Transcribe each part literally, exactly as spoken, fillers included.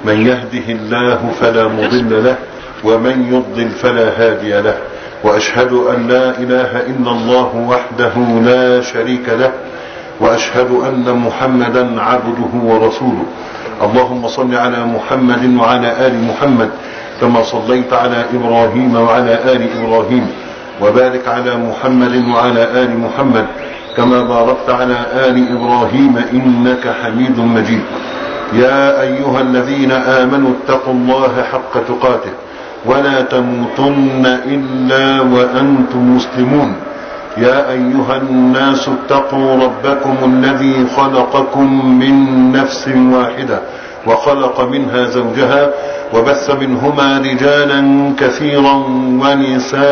من يهده الله فلا مضل له ومن يضلل فلا هادي له، وأشهد أن لا إله إلا الله وحده لا شريك له، وأشهد أن محمدا عبده ورسوله. اللهم صل على محمد وعلى آل محمد كما صليت على إبراهيم وعلى آل إبراهيم، وبارك على محمد وعلى آل محمد كما باركت على آل إبراهيم إنك حميد مجيد. يا أيها الذين آمنوا اتقوا الله حق تقاته ولا تموتن إلا وأنتم مسلمون. يا أيها الناس اتقوا ربكم الذي خلقكم من نفس واحدة وخلق منها زوجها وبث منهما رجالا كثيرا ونساء،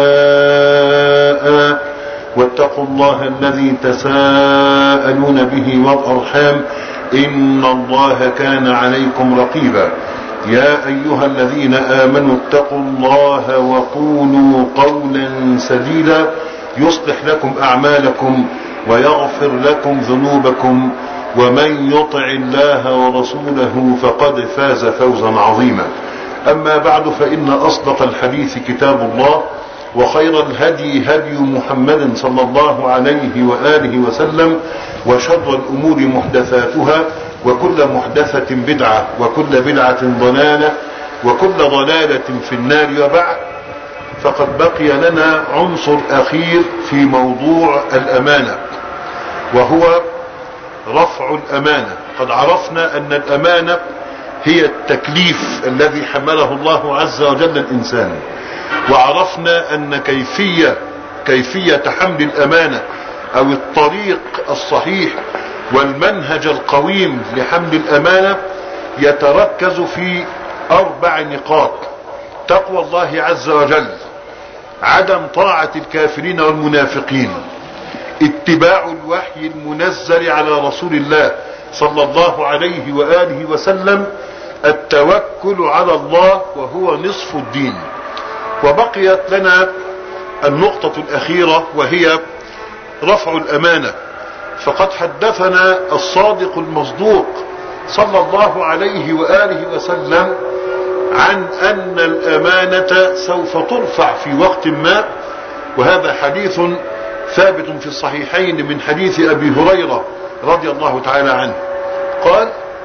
واتقوا الله الذي تساءلون به والأرحام إن الله كان عليكم رقيبا. يا أيها الذين آمنوا اتقوا الله وقولوا قولا سديدا يصلح لكم أعمالكم ويغفر لكم ذنوبكم، ومن يطع الله ورسوله فقد فاز فوزا عظيما. أما بعد، فإن أصدق الحديث كتاب الله، وخير الهدي هدي محمد صلى الله عليه وآله وسلم، وشر الأمور محدثاتها، وكل محدثة بدعة، وكل بدعة ضلالة، وكل ضلالة في النار. وبعد، فقد بقي لنا عنصر أخير في موضوع الأمانة، وهو رفع الأمانة. قد عرفنا أن الأمانة هي التكليف الذي حمله الله عز وجل الإنسان، وعرفنا أن كيفية كيفية حمل الأمانة أو الطريق الصحيح والمنهج القويم لحمل الأمانة يتركز في أربع نقاط: تقوى الله عز وجل، عدم طاعة الكافرين والمنافقين، اتباع الوحي المنزل على رسول الله صلى الله عليه وآله وسلم، التوكل على الله وهو نصف الدين. وبقيت لنا النقطة الأخيرة وهي رفع الأمانة. فقد حدثنا الصادق المصدوق صلى الله عليه وآله وسلم عن أن الأمانة سوف ترفع في وقت ما، وهذا حديث ثابت في الصحيحين من حديث أبي هريرة رضي الله تعالى عنه قال: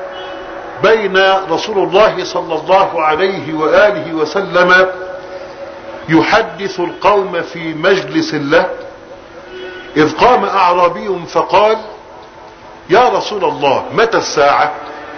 بين رسول الله صلى الله عليه وآله وسلم يحدث القوم في مجلس له، إذ قام أعرابي فقال: يا رسول الله، متى الساعة؟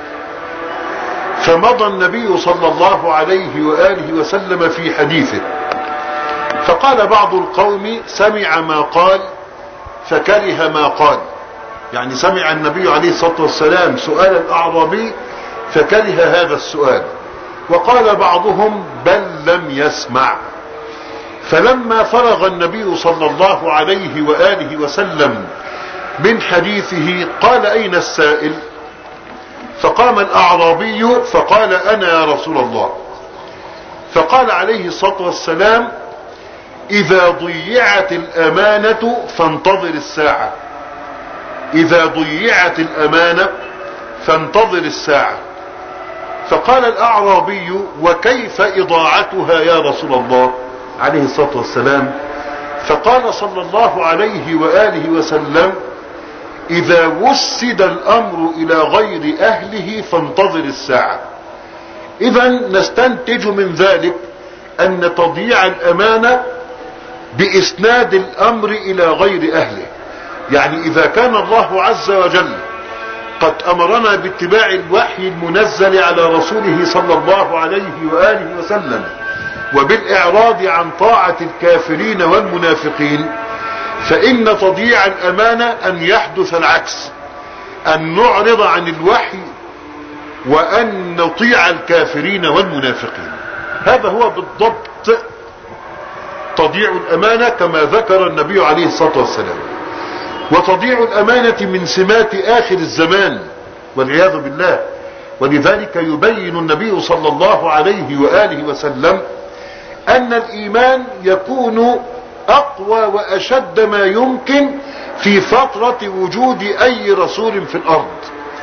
فمضى النبي صلى الله عليه وآله وسلم في حديثه، فقال بعض القوم: سمع ما قال فكره ما قال، يعني سمع النبي عليه الصلاة والسلام سؤال الأعرابي فكره هذا السؤال. وقال بعضهم: بل لم يسمع. فلما فرغ النبي صلى الله عليه وآله وسلم من حديثه قال: أين السائل؟ فقام الأعرابي فقال: أنا يا رسول الله. فقال عليه الصلاة والسلام: إذا ضيعت الأمانة فانتظر الساعة. إذا ضيعت الأمانة فانتظر الساعة. فقال الأعرابي: وكيف إضاعتها يا رسول الله عليه الصلاة والسلام؟ فقال صلى الله عليه وآله وسلم: إذا وسد الأمر إلى غير أهله فانتظر الساعة. إذن نستنتج من ذلك أن تضييع الأمانة بإسناد الأمر إلى غير أهله، يعني إذا كان الله عز وجل قد أمرنا باتباع الوحي المنزل على رسوله صلى الله عليه وآله وسلم وبالإعراض عن طاعة الكافرين والمنافقين، فإن تضييع الأمانة أن يحدث العكس، أن نعرض عن الوحي وأن نطيع الكافرين والمنافقين. هذا هو بالضبط تضييع الأمانة كما ذكر النبي عليه الصلاة والسلام. وتضييع الأمانة من سمات آخر الزمان والعياذ بالله، ولذلك يبين النبي صلى الله عليه وآله وسلم أن الإيمان يكون أقوى وأشد ما يمكن في فترة وجود أي رسول في الأرض،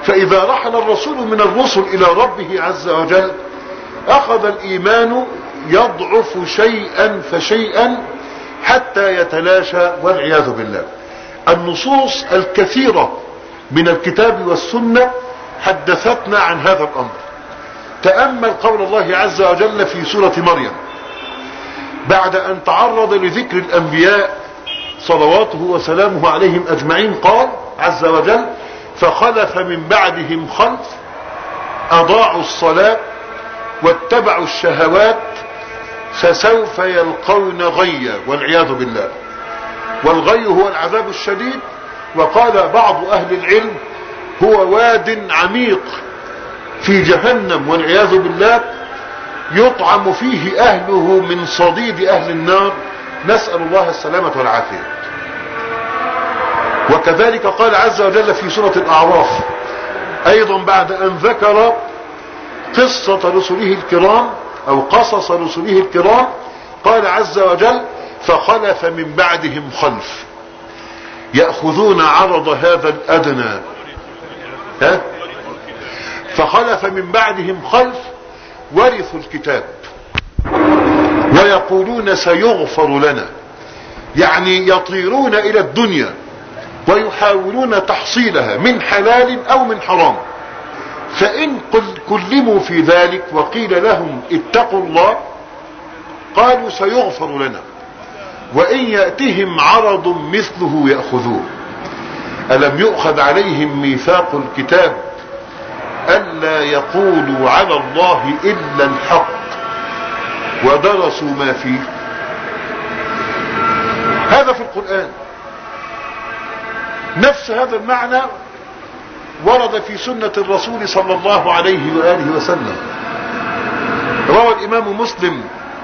فإذا رحل الرسول من الرسل إلى ربه عز وجل أخذ الإيمان يضعف شيئا فشيئا حتى يتلاشى والعياذ بالله. النصوص الكثيرة من الكتاب والسنة حدثتنا عن هذا الأمر. تأمل قول الله عز وجل في سورة مريم بعد أن تعرض لذكر الأنبياء صلواته وسلامه عليهم أجمعين، قال عز وجل: فخلف من بعدهم خلف أضاعوا الصلاة واتبعوا الشهوات فسوف يلقون غيا والعياذ بالله. والغي هو العذاب الشديد، وقال بعض أهل العلم هو واد عميق في جهنم والعياذ بالله يطعم فيه أهله من صديد أهل النار، نسأل الله السلامة والعافية. وكذلك قال عز وجل في سورة الأعراف أيضا بعد أن ذكر قصة رسله الكرام أو قصص رسله الكرام، قال عز وجل: فخلف من بعدهم خلف يأخذون عرض هذا الأدنى. ها؟ فخلف من بعدهم خلف ورثوا الكتاب ويقولون سيغفر لنا، يعني يطيرون إلى الدنيا ويحاولون تحصيلها من حلال أو من حرام، فإن كلموا في ذلك وقيل لهم اتقوا الله قالوا سيغفر لنا، وإن يأتهم عرض مثله يأخذوه. ألم يؤخذ عليهم ميثاق الكتاب ألا يقولوا على الله إلا الحق ودرسوا ما فيه؟ هذا في القرآن. نفس هذا المعنى ورد في سنة الرسول صلى الله عليه وآله وسلم. روى الإمام مسلم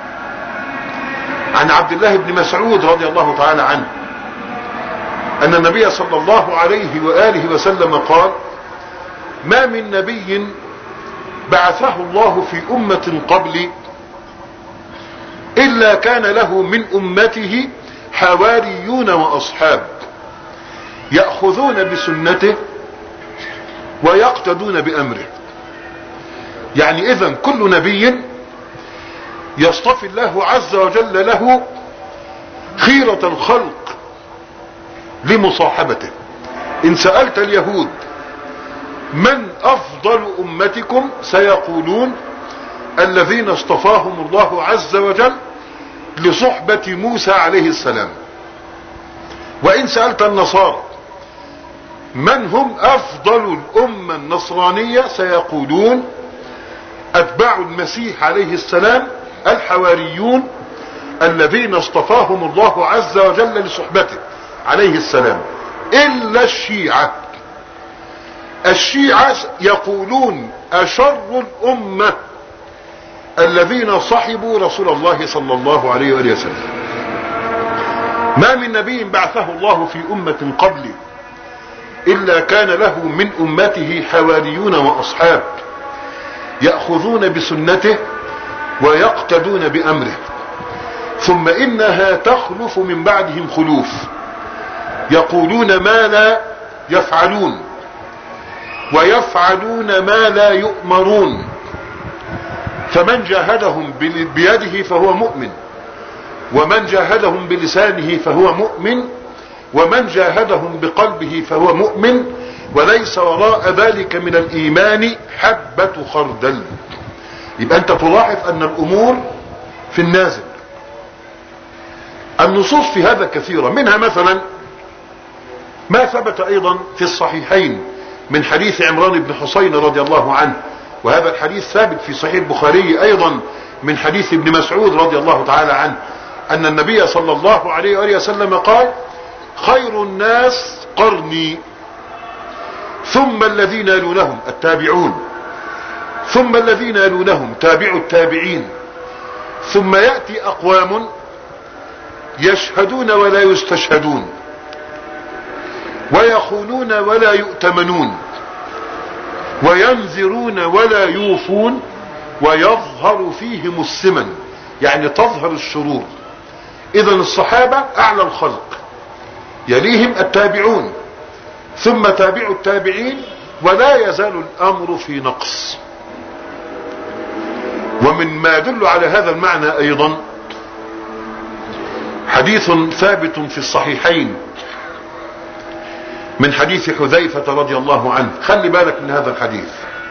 عن عبد الله بن مسعود رضي الله تعالى عنه أن النبي صلى الله عليه وآله وسلم قال: ما من نبي بعثه الله في أمة قبلي إلا كان له من أمته حواريون وأصحاب يأخذون بسنته ويقتدون بأمره. يعني إذن كل نبي يصطفي الله عز وجل له خيرة الخلق لمصاحبته. إن سألت اليهود من أفضل أمتكم سيقولون الذين اصطفاهم الله عز وجل لصحبة موسى عليه السلام. وإن سألت النصارى من هم أفضل الأمة النصرانية سيقولون أتباع المسيح عليه السلام الحواريون الذين اصطفاهم الله عز وجل لصحبته عليه السلام، إلا الشيعة. الشيعة يقولون أشر الأمة الذين صحبوا رسول الله صلى الله عليه وآله وسلم. ما من نبي بعثه الله في أمة قبلي إلا كان له من أمته حواريون وأصحاب يأخذون بسنته ويقتدون بأمره، ثم إنها تخلف من بعدهم خلوف يقولون ما لا يفعلون ويفعلون ما لا يؤمرون، فمن جاهدهم بيده فهو مؤمن، ومن جاهدهم بلسانه فهو مؤمن، ومن جاهدهم بقلبه فهو مؤمن، وليس وراء ذلك من الإيمان حبة خردل. يبقى أنت تلاحظ أن الأمور في النازل. النصوص في هذا كثيرة، منها مثلا ما ثبت أيضا في الصحيحين من حديث عمران بن حسين رضي الله عنه، وهذا الحديث ثابت في صحيح البخاري أيضا من حديث ابن مسعود رضي الله تعالى عنه أن النبي صلى الله عليه وآله وسلم قال: خير الناس قرني ثم الذين يلونهم التابعون ثم الذين يلونهم تابعوا التابعين ثم يأتي أقوام يشهدون ولا يستشهدون ويخونون ولا يؤتمنون وينذرون ولا يوفون ويظهر فيهم السمن، يعني تظهر الشرور. إذن الصحابة أعلى الخلق، يليهم التابعون ثم تابعوا التابعين ولا يزال الامر في نقص. ومن ما يدل على هذا المعنى ايضا حديث ثابت في الصحيحين من حديث حذيفة رضي الله عنه. خلي بالك من هذا الحديث.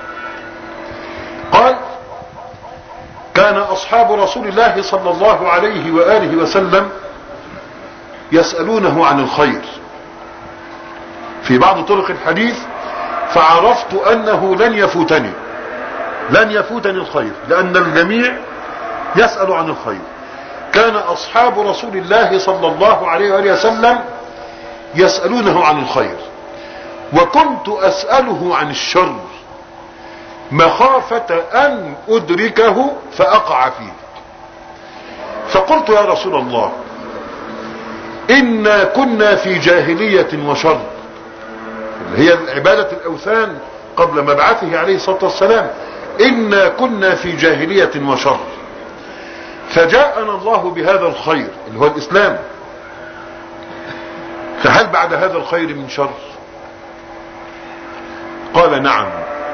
قال: كان اصحاب رسول الله صلى الله عليه وآله وسلم يسألونه عن الخير. في بعض طرق الحديث: فعرفت انه لن يفوتني لن يفوتني الخير، لان الجميع يسأل عن الخير. كان اصحاب رسول الله صلى الله عليه وآله وسلم يسألونه عن الخير، وكنت اسأله عن الشر مخافة ان ادركه فاقع فيه. فقلت: يا رسول الله، انا كنا في جاهلية وشر، اللي هي عبادة الاوثان قبل مبعثه عليه الصلاة والسلام. انا كنا في جاهلية وشر، فجاءنا الله بهذا الخير اللي هو الاسلام، فهل بعد هذا الخير من شر؟ قال: نعم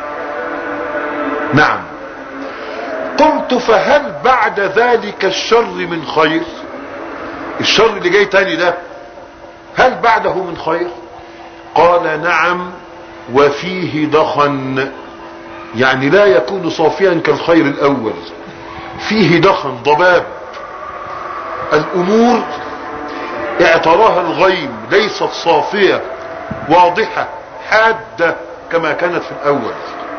نعم. قلت: فهل بعد ذلك الشر من خير؟ الشر اللي جاي تاني ده هل بعده من خير؟ قال: نعم، وفيه دخن، يعني لا يكون صافيا كالخير الاول، فيه دخن ضباب، الامور اعتراها الغيم، ليست صافية واضحة حادة كما كانت في الاول.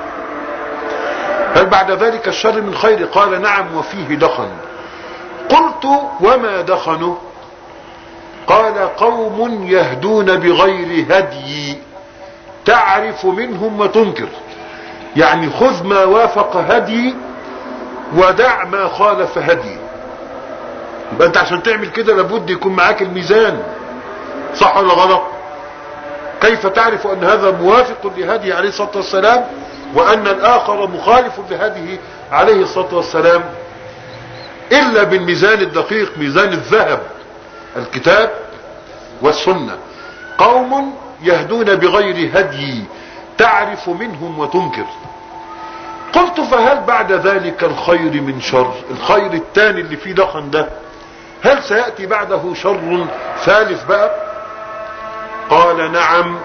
هل بعد ذلك الشر من خير؟ قال: نعم، وفيه دخن. قلت: وما دخنه؟ قال: قوم يهدون بغير هدي، تعرف منهم وتنكر، يعني خذ ما وافق هدي ودع ما خالف هدي. يبقى انت عشان تعمل كده لابد يكون معاك الميزان، صح ولا غلط؟ كيف تعرف ان هذا موافق لهدي عليه الصلاة والسلام وان الاخر مخالف لهديه عليه الصلاة والسلام؟ الا بالميزان الدقيق، ميزان الذهب، الكتاب والسنة. قوم يهدون بغير هدي، تعرف منهم وتنكر. قلت: فهل بعد ذلك الخير من شر؟ الخير الثاني اللي فيه دخن ده هل سيأتي بعده شر ثالث بقى؟ قال: نعم،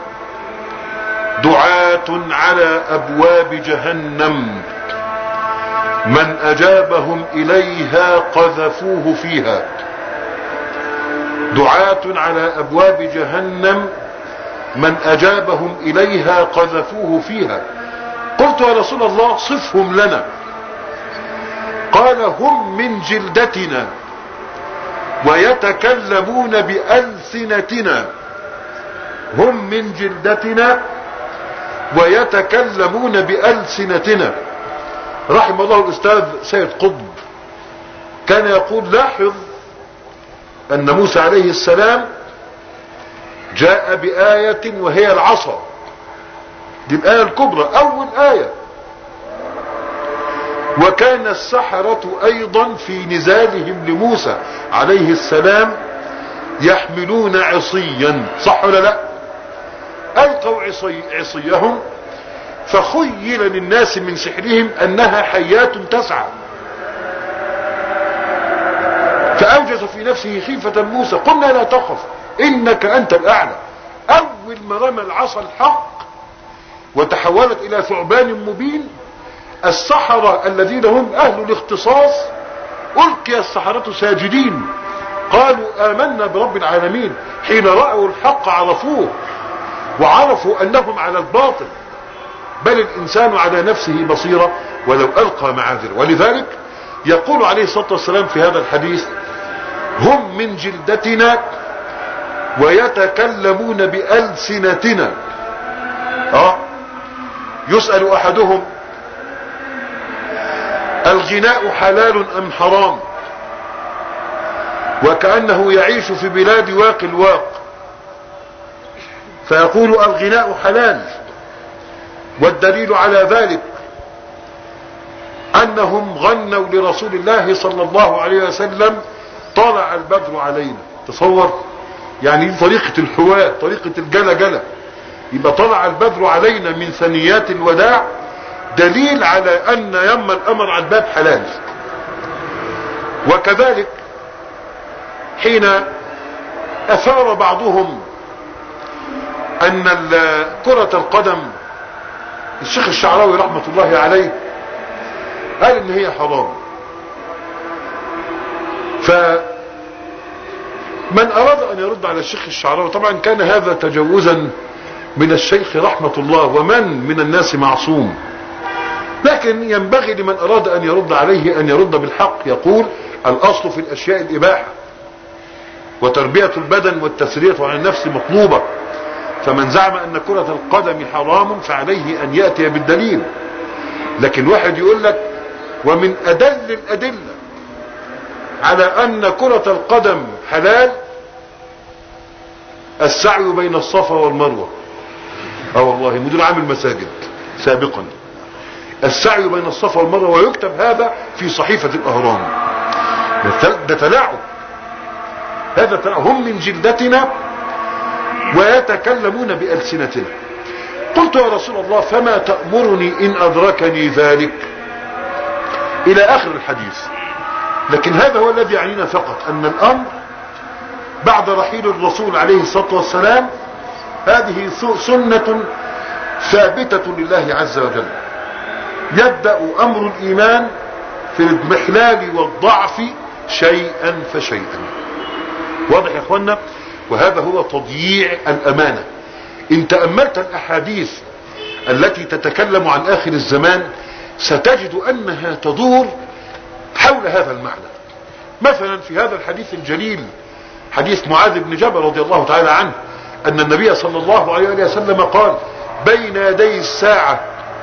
دعاة على ابواب جهنم، من اجابهم اليها قذفوه فيها. دعاة على ابواب جهنم، من اجابهم اليها قذفوه فيها. قلت: يا رسول الله، صفهم لنا. قال: هم من جلدتنا ويتكلمون بألسنتنا. هم من جلدتنا ويتكلمون بألسنتنا. رحم الله الأستاذ سيد قطب، كان يقول: لاحظ أن موسى عليه السلام جاء بآية وهي العصا، دي الآية الكبرى، أول آية. وكان السحرة أيضا في نزالهم لموسى عليه السلام يحملون عصيا، صح ولا لا؟ ألقوا عصي عصيهم فخيل للناس من سحرهم أنها حيات تسعى، فأوجس في نفسه خيفة موسى. قلنا: لا تخف، إنك أنت الأعلى. أول ما رمى العصا الحق وتحولت إلى ثعبان مبين، السحرة الذين هم أهل الاختصاص ألقي السحرة ساجدين، قالوا: آمنا برب العالمين. حين رأوا الحق عرفوه وعرفوا أنهم على الباطل، بل الإنسان على نفسه بصيرة ولو ألقى معاذيره. ولذلك يقول عليه الصلاة والسلام في هذا الحديث: هم من جلدتنا ويتكلمون بألسنتنا. اه يسأل أحدهم: الغناء حلال أم حرام؟ وكأنه يعيش في بلاد واق الواق، فيقول: الغناء حلال. والدليل على ذلك أنهم غنوا لرسول الله صلى الله عليه وسلم: طلع البدر علينا. تصور، يعني دي طريقة الحواة، طريقة الجلة جلة، يبقى طلع البدر علينا من ثنيات الوداع دليل على ان يما الامر على الباب حلال. وكذلك حين اثار بعضهم ان كرة القدم، الشيخ الشعراوي رحمة الله عليه قال ان هي حرام، فمن اراد ان يرد على الشيخ الشعراوي، طبعا كان هذا تجوزا من الشيخ رحمة الله، ومن من الناس معصوم، لكن ينبغي لمن اراد ان يرد عليه ان يرد بالحق، يقول الاصل في الاشياء الاباحة، وتربية البدن والتسرية عن النفس مطلوبة، فمن زعم ان كرة القدم حرام فعليه ان يأتي بالدليل. لكن واحد يقول لك ومن ادل الادلة على ان كرة القدم حلال السعي بين الصفا والمروة. اه والله مدير عام المساجد سابقا، السعي بين الصفا والمروة، ويكتب هذا في صحيفة الاهرام. ده تلاعب، هذا تلاعب، هم من جلدتنا ويتكلمون بألسنتنا. قلت يا رسول الله فما تأمرني إن أدركني ذلك، إلى آخر الحديث. لكن هذا هو الذي يعنينا فقط، أن الأمر بعد رحيل الرسول عليه الصلاة والسلام هذه سنة ثابتة لله عز وجل. يبدأ أمر الإيمان في الاضمحلال والضعف شيئا فشيئا. واضح يا اخوانا؟ وهذا هو تضييع الامانة. ان تأملت الاحاديث التي تتكلم عن اخر الزمان ستجد انها تدور حول هذا المعنى. مثلا في هذا الحديث الجليل، حديث معاذ بن جبل رضي الله تعالى عنه، ان النبي صلى الله عليه وسلم قال بين يدي الساعة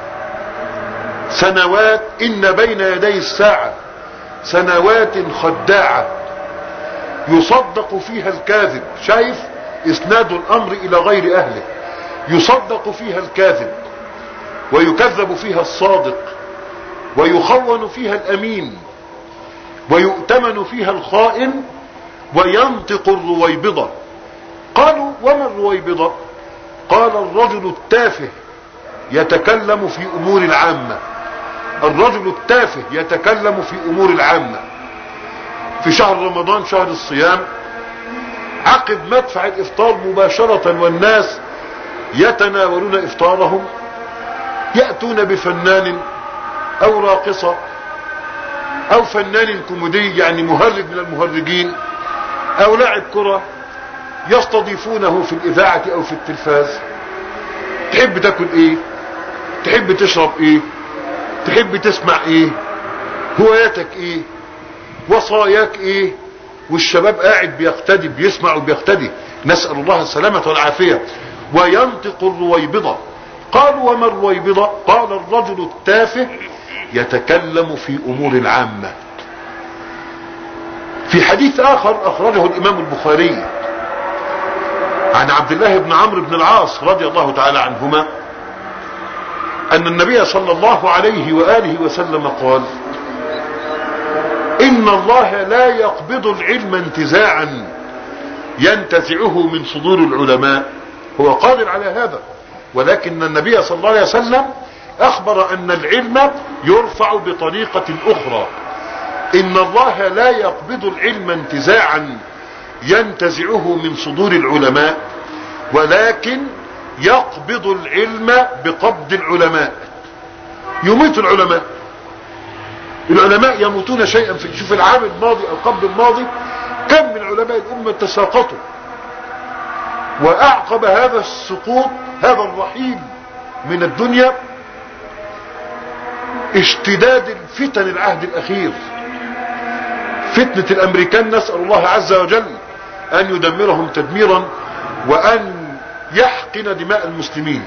سنوات، ان بين يدي الساعة سنوات خداعة يصدق فيها الكاذب. شايف اسناد الامر الى غير اهله. يصدق فيها الكاذب ويكذب فيها الصادق ويخون فيها الامين ويؤتمن فيها الخائن وينطق الرويبضة. قالوا وما الرويبضة؟ قال الرجل التافه يتكلم في امور العامة. الرجل التافه يتكلم في امور العامة. في شهر رمضان شهر الصيام، عقب مدفع الافطار مباشرة والناس يتناولون افطارهم، يأتون بفنان او راقصة او فنان كوميدي يعني مهرج من المهرجين او لاعب كرة، يستضيفونه في الاذاعة او في التلفاز. تحب تاكل ايه؟ تحب تشرب ايه؟ تحب تسمع ايه؟ هواياتك ايه؟ وصاياك ايه؟ والشباب قاعد بيقتدي، بيسمع وبيقتدي، نسأل الله السلامة والعافية. وينطق الرويبضة. قالوا وما الرويبضة؟ قال الرجل التافه يتكلم في امور العامة. في حديث اخر اخرجه الامام البخاري عن عبد الله بن عمرو بن العاص رضي الله تعالى عنهما ان النبي صلى الله عليه وآله وسلم قال ان الله لا يقبض العلم انتزاعا ينتزعه من صدور العلماء. هو قادر على هذا، ولكن النبي صلى الله عليه وسلم اخبر ان العلم يرفع بطريقة اخرى. ان الله لا يقبض العلم انتزاعا ينتزعه من صدور العلماء، ولكن يقبض العلم بقبض العلماء. يميت العلماء. العلماء يموتون شيئا في شوف العام الماضي القبض الماضي كم من علماء الامة تساقطوا. واعقب هذا السقوط هذا الرحيل من الدنيا اشتداد الفتن العهد الاخير، فتنة الامريكان. نسأل الله عز وجل ان يدمرهم تدميرا وان يحقن دماء المسلمين.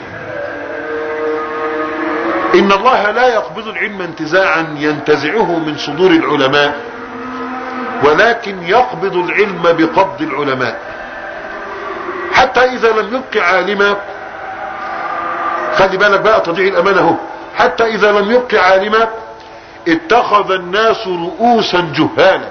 ان الله لا يقبض العلم انتزاعا ينتزعه من صدور العلماء، ولكن يقبض العلم بقبض العلماء. حتى اذا لم يبق عالما، خلي بالك بقى تضيع الامانة اهو، حتى اذا لم يبق عالما اتخذ الناس رؤوسا جهالا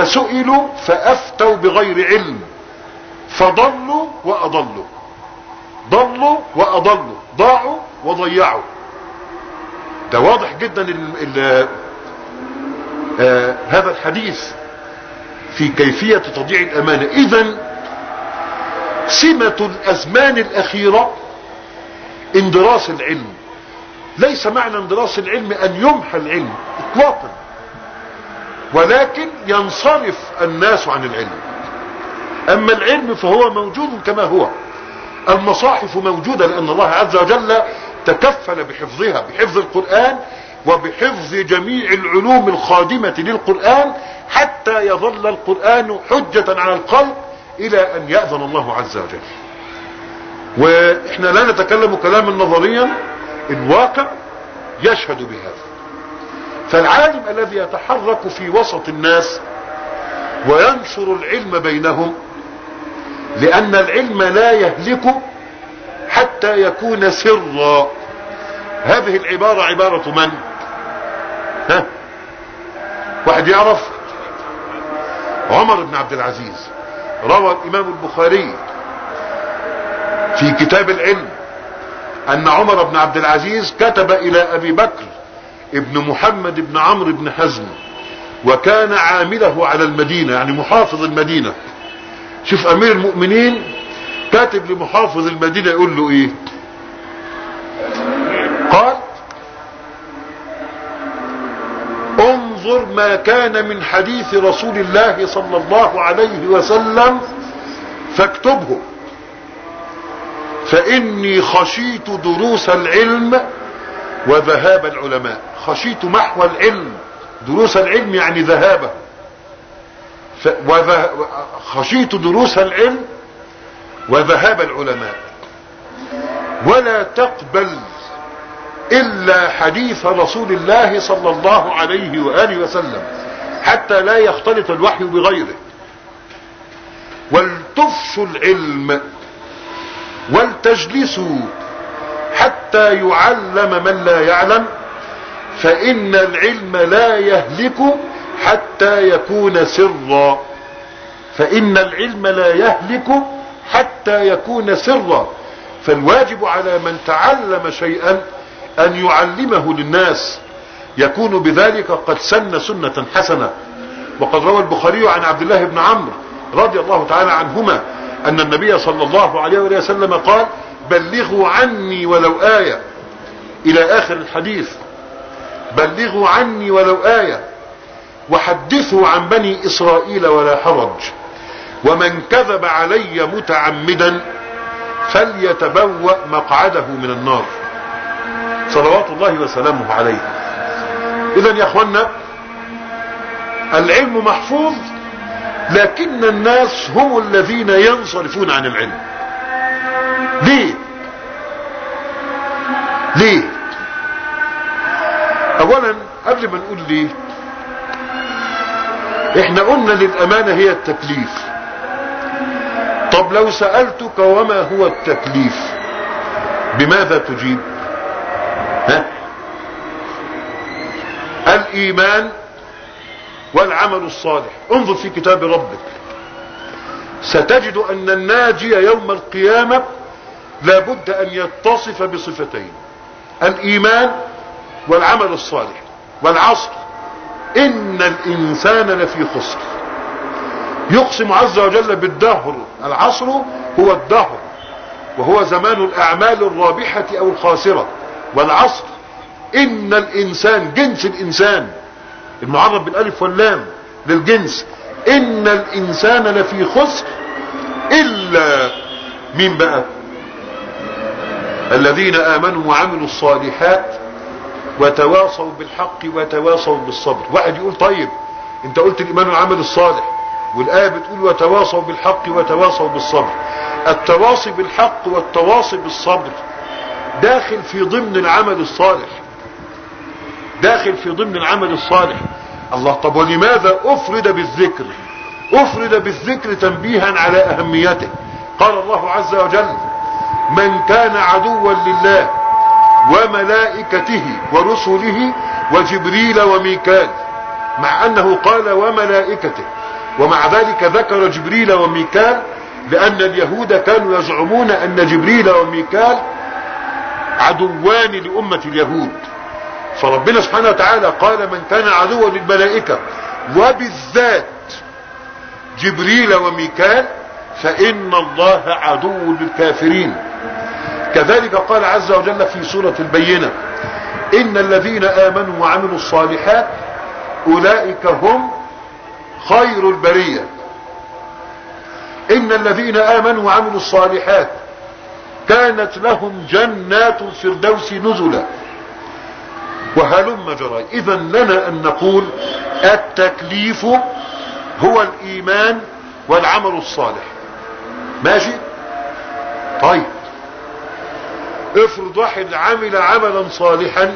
فسئلوا فافتوا بغير علم فضلوا واضلوا. ضلوا واضلوا، ضاعوا وضيعوا. ده واضح جدا ال ال آه هذا الحديث في كيفية تضييع الامانة. اذا سمة الازمان الاخيرة اندراس العلم. ليس معنى اندراس العلم ان يمحى العلم اطلاقا، ولكن ينصرف الناس عن العلم. اما العلم فهو موجود كما هو. المصاحف موجودة لان الله عز وجل تكفل بحفظها، بحفظ القرآن وبحفظ جميع العلوم الخادمة للقرآن، حتى يظل القرآن حجة على الخلق الى ان يأذن الله عز وجل. واحنا لا نتكلم كلاما نظريا، الواقع يشهد بهذا. فالعالم الذي يتحرك في وسط الناس وينشر العلم بينهم، لان العلم لا يهلك حتى يكون سرا. هذه العبارة عبارة من؟ ها؟ واحد يعرف؟ عمر بن عبد العزيز. روى الامام البخاري في كتاب العلم ان عمر بن عبد العزيز كتب الى ابي بكر ابن محمد بن عمرو بن حزم، وكان عامله على المدينة، يعني محافظ المدينة. شوف امير المؤمنين كاتب لمحافظ المدينة يقول له ايه؟ قال: انظر ما كان من حديث رسول الله صلى الله عليه وسلم فاكتبه، فاني خشيت دروس العلم وذهاب العلماء. خشيت محو العلم، دروس العلم يعني ذهابه. ف... وذه... خشيت دروس العلم وذهاب العلماء، ولا تقبل الا حديث رسول الله صلى الله عليه وآله وسلم حتى لا يختلط الوحي بغيره. ولتفشوا العلم ولتجلسوا حتى يعلم من لا يعلم، فإن العلم لا يهلك حتى يكون سرا. فإن العلم لا يهلك حتى يكون سرا. فالواجب على من تعلم شيئا أن يعلمه للناس، يكون بذلك قد سن سنة حسنة. وقد روى البخاري عن عبد الله بن عمرو رضي الله تعالى عنهما أن النبي صلى الله عليه وسلم قال: بلغوا عني ولو آية، إلى آخر الحديث. بلغوا عني ولو آية، وحدثوا عن بني إسرائيل ولا حرج، ومن كذب علي متعمدا فليتبوأ مقعده من النار، صلوات الله وسلامه عليه. إذن يا أخوانا، العلم محفوظ، لكن الناس هم الذين ينصرفون عن العلم. ليه؟ ليه؟ اولا قبل ما نقول ليه، احنا قلنا للامانة هي التكليف. طب لو سألتك وما هو التكليف، بماذا تجيب؟ ها؟ الايمان والعمل الصالح. انظر في كتاب ربك ستجد ان الناجي يوم القيامة لابد ان يتصف بصفتين: الايمان والعمل الصالح. والعصر ان الانسان لفي خسر. يقسم عز وجل بالدهر. العصر هو الدهر، وهو زمان الاعمال الرابحة او الخاسرة. والعصر ان الانسان، جنس الانسان المعرب بالالف واللام للجنس، ان الانسان لفي خسر الا مين بقى؟ الذين امنوا وعملوا الصالحات وتواصوا بالحق وتواصوا بالصبر. واحد يقول: طيب انت قلت الايمان والعمل الصالح، والايه بتقول وتواصوا بالحق وتواصوا بالصبر. التواصي بالحق والتواصي بالصبر داخل في ضمن العمل الصالح، داخل في ضمن العمل الصالح. الله، طب ولماذا افرد بالذكر؟ افرد بالذكر تنبيها على اهميته. قال الله عز وجل: من كان عدوا لله وملائكته ورسله وجبريل وميكال، مع انه قال وملائكته، ومع ذلك ذكر جبريل وميكال لأن اليهود كانوا يزعمون أن جبريل وميكال عدوان لأمة اليهود، فربنا سبحانه وتعالى قال من كان عدوا للملائكة وبالذات جبريل وميكال فإن الله عدو للكافرين. كذلك قال عز وجل في سورة البينة إن الذين آمنوا وعملوا الصالحات أولئك هم خير البرية. إن الذين آمنوا وعملوا الصالحات كانت لهم جنات الفردوس نزلا وهلم جرى. إذا لنا أن نقول التكليف هو الإيمان والعمل الصالح. ماشي؟ طيب افرض واحد عمل عملا صالحا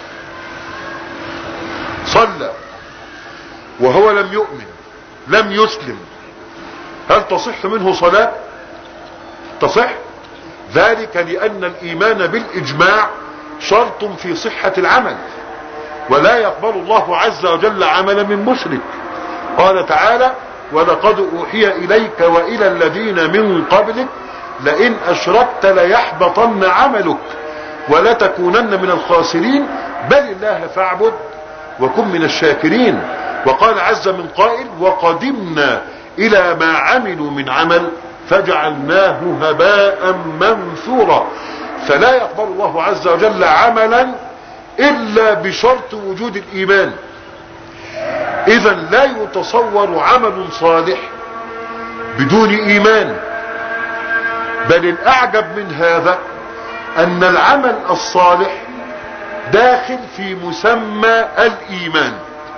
صلى وهو لم يؤمن لم يسلم، هل تصح منه صلاة؟ تصح؟ ذلك لأن الإيمان بالإجماع شرط في صحة العمل، ولا يقبل الله عز وجل عملا من مشرك. قال تعالى ولقد أوحي إليك وإلى الذين من قبلك لئن أشركت ليحبطن عملك ولتكونن من الخاسرين بل الله فاعبد وكن من الشاكرين. وقال عز من قائل وقدمنا إلى ما عملوا من عمل فجعلناه هباء منثورا. فلا يقبل الله عز وجل عملا إلا بشرط وجود الإيمان. إذا لا يتصور عمل صالح بدون إيمان، بل الأعجب من هذا أن العمل الصالح داخل في مسمى الإيمان،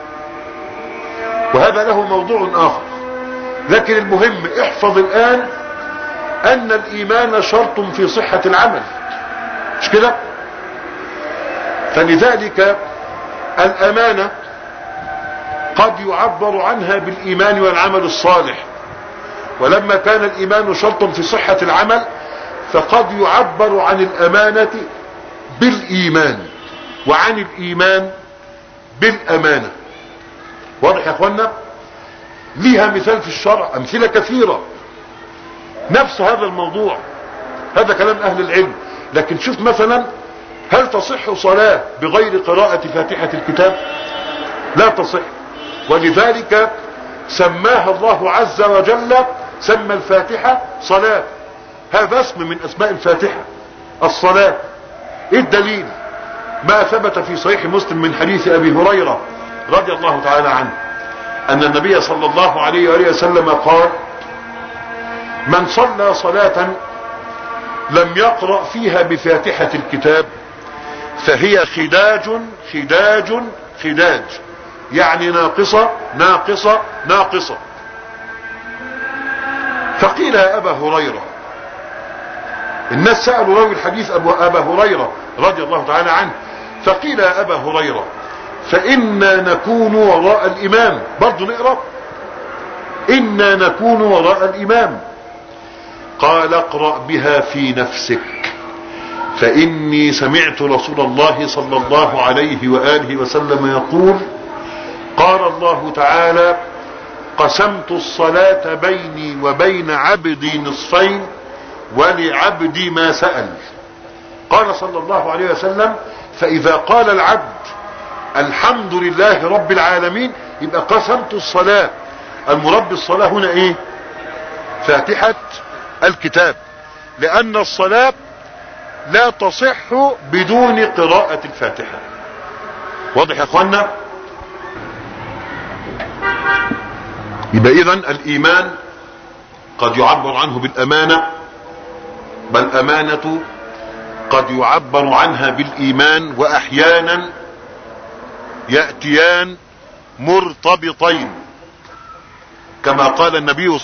وهذا له موضوع آخر. لكن المهم احفظ الآن أن الإيمان شرط في صحة العمل، مش كده؟ فلذلك الأمانة قد يعبر عنها بالإيمان والعمل الصالح، ولما كان الإيمان شرط في صحة العمل فقد يعبر عن الأمانة بالإيمان وعن الإيمان بالأمانة. واضح يا أخوانا؟ ليها مثال في الشرع، أمثلة كثيرة نفس هذا الموضوع، هذا كلام أهل العلم. لكن شوف مثلا هل تصح صلاة بغير قراءة فاتحة الكتاب؟ لا تصح، ولذلك سماها الله عز وجل، سمى الفاتحة صلاة، هذا اسم من اسماء الفاتحة الصلاة. ايه الدليل؟ ما ثبت في صحيح مسلم من حديث ابي هريرة رضي الله تعالى عنه ان النبي صلى الله عليه وآله وسلم قال من صلى صلاة لم يقرأ فيها بفاتحة الكتاب فهي خداج خداج خداج، يعني ناقصة ناقصة ناقصة. فقيل يا أبا هريرة، الناس سألوا راوي الحديث أبو أبا هريرة رضي الله تعالى عنه، فقيل يا أبا هريرة فإنا نكون وراء الإمام، برضو نقرأ إنا نكون وراء الإمام. قال اقرأ بها في نفسك فإني سمعت رسول الله صلى الله عليه وآله وسلم يقول قال الله تعالى قسمت الصلاة بيني وبين عبدي نصفين ولعبدي ما سأل. قال صلى الله عليه وسلم فإذا قال العبد الحمد لله رب العالمين يبقى قسمت الصلاة. المراد بالصلاة هنا ايه؟ فاتحة الكتاب، لأن الصلاة لا تصح بدون قراءة الفاتحة. واضح يا اخوانا؟ يبقى اذا الايمان قد يعبر عنه بالامانة، بل امانة قد يعبر عنها بالايمان، واحيانا يأتيان مرتبطين كما قال النبي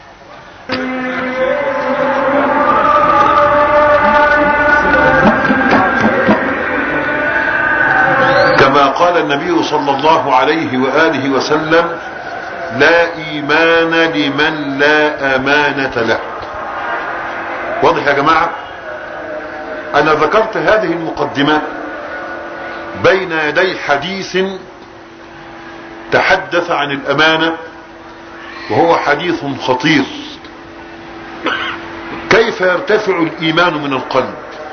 كما قال النبي صلى الله عليه وآله وسلم لا ايمان لمن لا امانة له. واضح يا جماعة؟ انا ذكرت هذه المقدمة بين يدي حديث تحدث عن الامانة، وهو حديث خطير كيف يرتفع الإيمان من القلب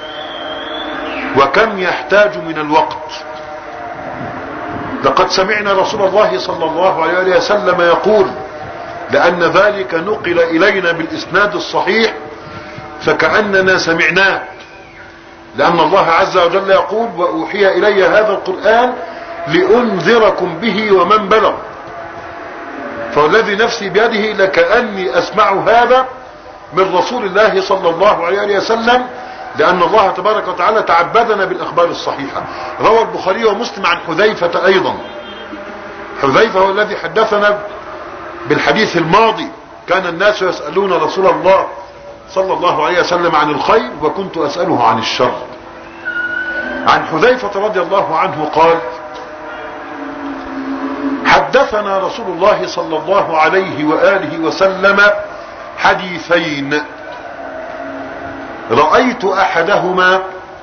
وكم يحتاج من الوقت. لقد سمعنا رسول الله صلى الله عليه وسلم يقول، لأن ذلك نقل إلينا بالإسناد الصحيح فكأننا سمعناه، لأن الله عز وجل يقول: وأوحي إلي هذا القرآن لأنذركم به ومن بلغ. فالذي نفسي بيده لكأني أسمع هذا من رسول الله صلى الله عليه وسلم، لأن الله تبارك وتعالى تعبدنا بالأخبار الصحيحة. روى البخاري ومسلم عن حذيفة أيضا. حذيفة هو الذي حدثنا بالحديث الماضي: كان الناس يسألون رسول الله صلى الله عليه وسلم عن الخير وكنت أسأله عن الشر. عن حذيفة رضي الله عنه قال: حدثنا رسول الله صلى الله عليه وآله وسلم حديثين رأيت أحدهما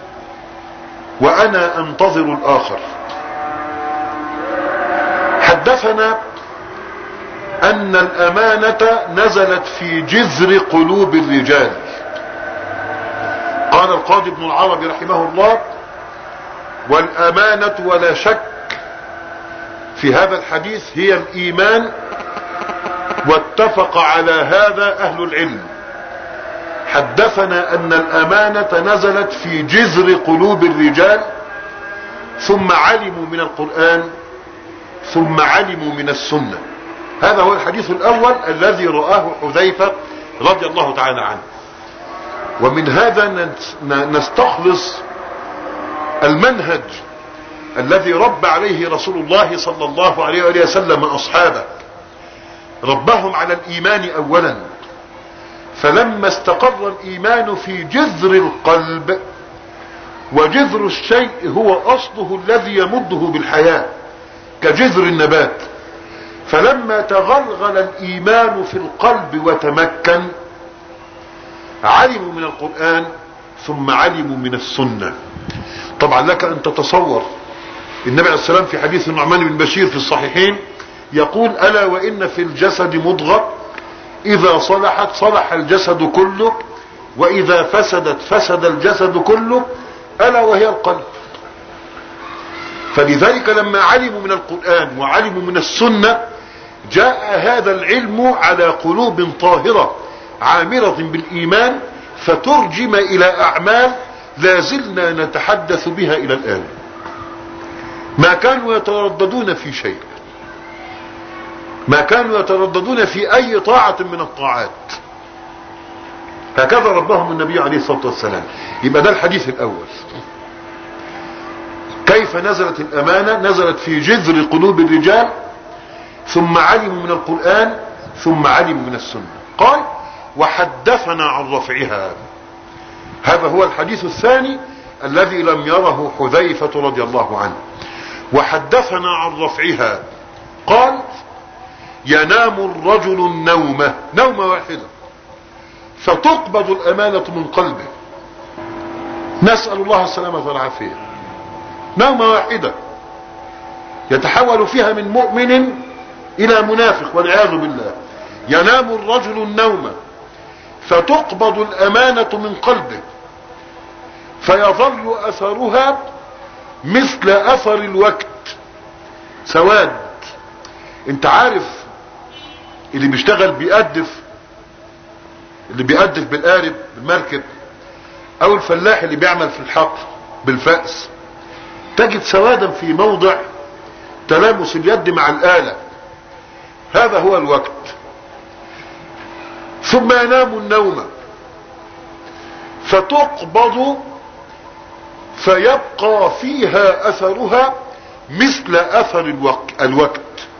وأنا أنتظر الآخر. حدثنا أن الأمانة نزلت في جذر قلوب الرجال. قال القاضي ابن العربي رحمه الله: والأمانة ولا شك في هذا الحديث هي الإيمان، واتفق على هذا أهل العلم. حدثنا أن الأمانة نزلت في جذر قلوب الرجال، ثم علموا من القرآن، ثم علموا من السنة. هذا هو الحديث الأول الذي رآه حذيفة رضي الله تعالى عنه. ومن هذا نستخلص المنهج الذي رب عليه رسول الله صلى الله عليه وآله وسلم أصحابه. ربهم على الإيمان أولا، فلما استقر الإيمان في جذر القلب، وجذر الشيء هو أصله الذي يمده بالحياة كجذر النبات، فلما تغلغل الإيمان في القلب وتمكن، علموا من القرآن ثم علموا من السنة. طبعا لك أن تتصور النبي عليه السلام في حديث النعمان بن بشير في الصحيحين يقول: ألا وإن في الجسد مضغة إذا صلحت صلح الجسد كله، وإذا فسدت فسد الجسد كله، ألا وهي القلب. فلذلك لما علموا من القرآن وعلموا من السنة، جاء هذا العلم على قلوب طاهرة عامرة بالإيمان، فترجم إلى أعمال لا زلنا نتحدث بها إلى الآن. ما كانوا يترددون في شيء، ما كانوا يترددون في أي طاعة من الطاعات. هكذا ربهم النبي عليه الصلاة والسلام. يبقى ده الحديث الأول. كيف نزلت الأمانة؟ نزلت في جذر قلوب الرجال، ثم علموا من القرآن، ثم علموا من السنة. قال: وحدثنا عن رفعها. هذا هو الحديث الثاني الذي لم يره حذيفة رضي الله عنه. وحدثنا عن رفعها قال: ينام الرجل النومة، نومة واحدة، فتقبض الأمانة من قلبه. نسأل الله السلامة والعافية. نومة واحدة يتحول فيها من مؤمن إلى منافق والعياذ بالله. ينام الرجل النومة فتقبض الأمانة من قلبه، فيظل أثرها مثل أثر الوقت، سواد. انت عارف اللي بيشتغل بيقدف، اللي بيقدف بالقارب بالمركب، او الفلاح اللي بيعمل في الحقل بالفأس، تجد سوادا في موضع تلامس اليد مع الآلة. هذا هو الوقت. ثم ينام النوم فتقبض فيبقى فيها أثرها مثل أثر الوقت, الوقت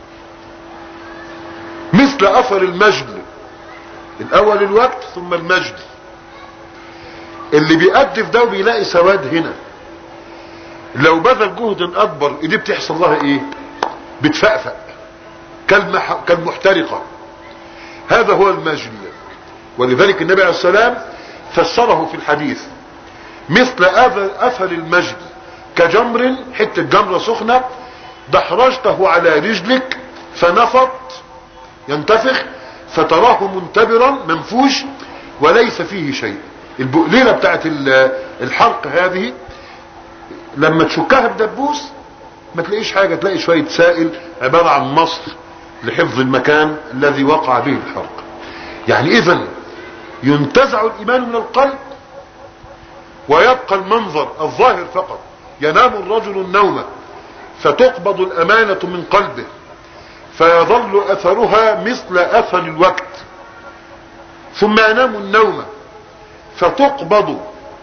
مثل أثر المجد. الأول الوقت ثم المجد. اللي بيقدف ده وبيلاقي سواد هنا، لو بذل جهد أكبر ايديه بتحصل لها ايه؟ بتفقفق كالمحترقة. هذا هو المجد. ولذلك النبي عليه السلام فسره في الحديث مثل أثر المجد كجمر، حتة جمرة سخنة دحرجته على رجلك فنفض، ينتفخ، فتراه منتبرا منفوش، وليس فيه شيء. البقليلة بتاعت الحلق هذه لما تشكها بدبوس ما تلاقيش حاجة، تلاقي شوية سائل عبارة عن مصل لحفظ المكان الذي وقع به الحرق. يعني اذا ينتزع الايمان من القلب ويبقى المنظر الظاهر فقط. ينام الرجل النوم فتقبض الامانة من قلبه فيظل اثرها مثل اثر الوقت، ثم ينام النوم فتقبض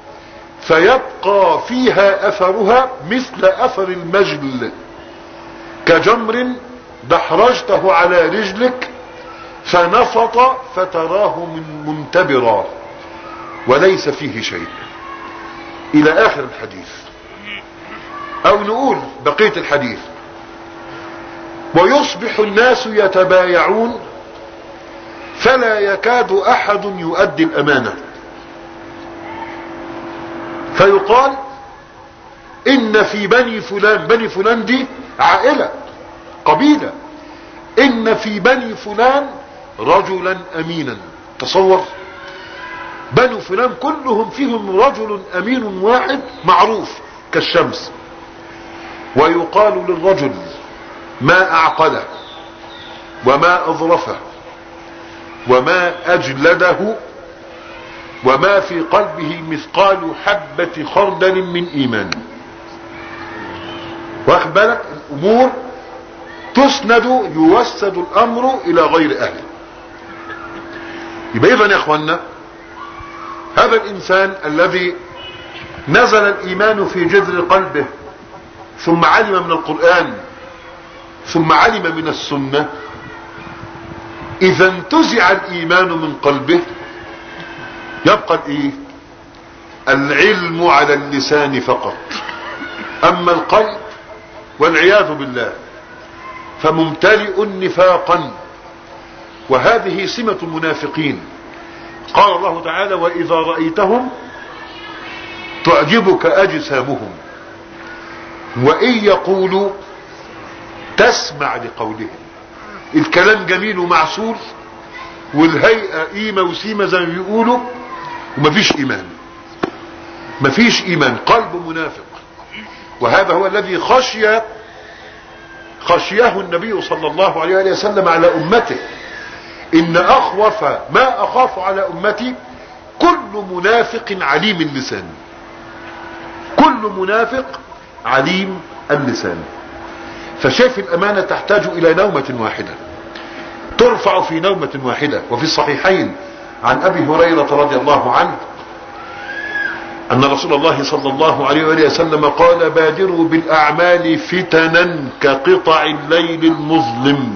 فيبقى فيها اثرها مثل اثر المجل، كجمر دحرجته على رجلك فنفط فتراه من منتبرا وليس فيه شيء، الى اخر الحديث. او نقول بقية الحديث: ويصبح الناس يتبايعون فلا يكاد احد يؤدي الامانة، فيقال ان في بني فلان، بني فلان دي عائلة قبيلة، ان في بني فلان رجلا امينا. تصور بنو فلان كلهم فيهم رجل امين واحد معروف كالشمس. ويقال للرجل: ما اعقله وما اظرفه وما اجلده وما في قلبه مثقال حبة خردل من ايمان. واخد بالك؟ الامور تسند، يوسد الامر الى غير اهله. يبقى اذا يا اخوانا هذا الانسان الذي نزل الايمان في جذر قلبه ثم علم من القرآن ثم علم من السنة، اذا انتزع الايمان من قلبه يبقى الايه؟ العلم على اللسان فقط. اما القلب والعياذ بالله فممتلئ نفاقا، وهذه سمة المنافقين. قال الله تعالى: واذا رأيتهم تعجبك اجسامهم وان يقولوا تسمع لقولهم. الكلام جميل ومعسول والهيئة قيمة وسيمة زي ما بيقولوا، ومفيش ايمان، مفيش ايمان، قلب منافق. وهذا هو الذي خشي خشيه النبي صلى الله عليه وسلم على امته: ان اخوف ما اخاف على امتي كل منافق عليم اللسان. كل منافق عليم اللسان. فشايف الامانة تحتاج الى نومة واحدة، ترفع في نومة واحدة. وفي الصحيحين عن ابي هريرة رضي الله عنه ان رسول الله صلى الله عليه وسلم قال: بادروا بالاعمال فتنا كقطع الليل المظلم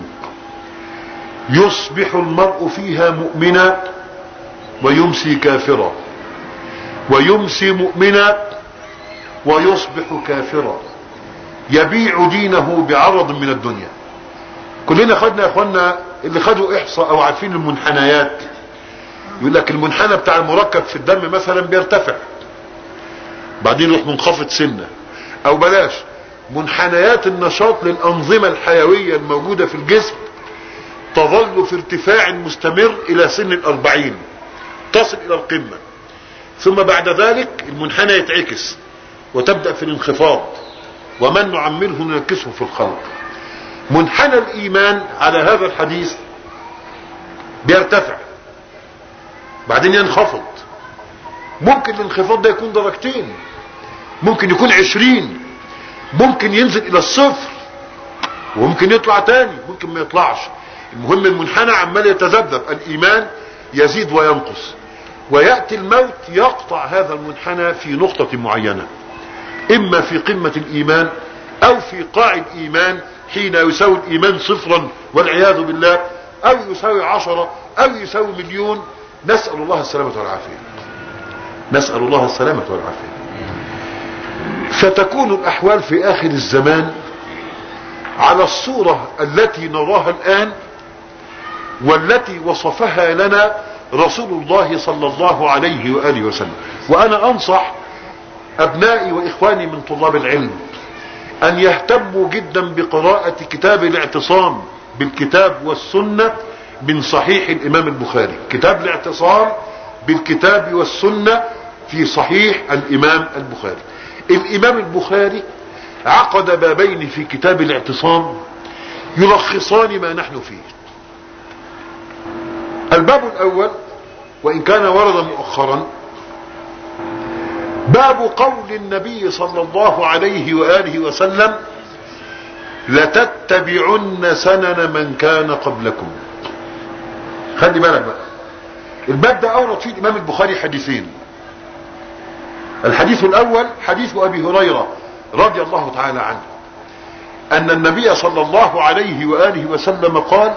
يصبح المرء فيها مؤمنا ويمسي كافرا، ويمسي مؤمنا ويصبح كافرا، يبيع دينه بعرض من الدنيا. كلنا خدنا يا اخوانا اللي خدوا احصاء او عارفين المنحنيات، يقول لك المنحنى بتاع المركب في الدم مثلا بيرتفع بعدين يروح منخفض سنة، او بلاش منحنيات النشاط للانظمة الحيوية الموجودة في الجسم تظل في ارتفاع مستمر الى سن الاربعين، تصل الى القمة، ثم بعد ذلك المنحنى يتعكس وتبدأ في الانخفاض، ومن نعمله ننكسه في الخلق. منحنى الايمان على هذا الحديث بيرتفع بعدين ينخفض. ممكن الانخفاض ده يكون درجتين، ممكن يكون عشرين، ممكن ينزل الى الصفر، وممكن يطلع تاني، ممكن ما يطلعش. المهم المنحنى عمال يتذبذب، الايمان يزيد وينقص، ويأتي الموت يقطع هذا المنحنى في نقطة معينة، اما في قمة الايمان او في قاع الايمان حين يساوي الايمان صفرا والعياذ بالله، او يساوي عشرة او يساوي مليون. نسأل الله السلامة والعافية، نسأل الله السلامة والعافية. فتكون الاحوال في اخر الزمان على الصورة التي نراها الان والتي وصفها لنا رسول الله صلى الله عليه وآله وسلم. وانا انصح ابنائي واخواني من طلاب العلم ان يهتموا جدا بقراءة كتاب الاعتصام بالكتاب والسنة من صحيح الامام البخاري. كتاب الاعتصام بالكتاب والسنة في صحيح الامام البخاري. الامام البخاري عقد بابين في كتاب الاعتصام يلخصان ما نحن فيه. الباب الاول وان كان ورد مؤخرا باب قول النبي صلى الله عليه وآله وسلم لتتبعن سنن من كان قبلكم. خلي بالك بقى، الباب ده اورد فيه الامام البخاري حديثين. الحديث الاول حديث ابي هريرة رضي الله تعالى عنه ان النبي صلى الله عليه وآله وسلم قال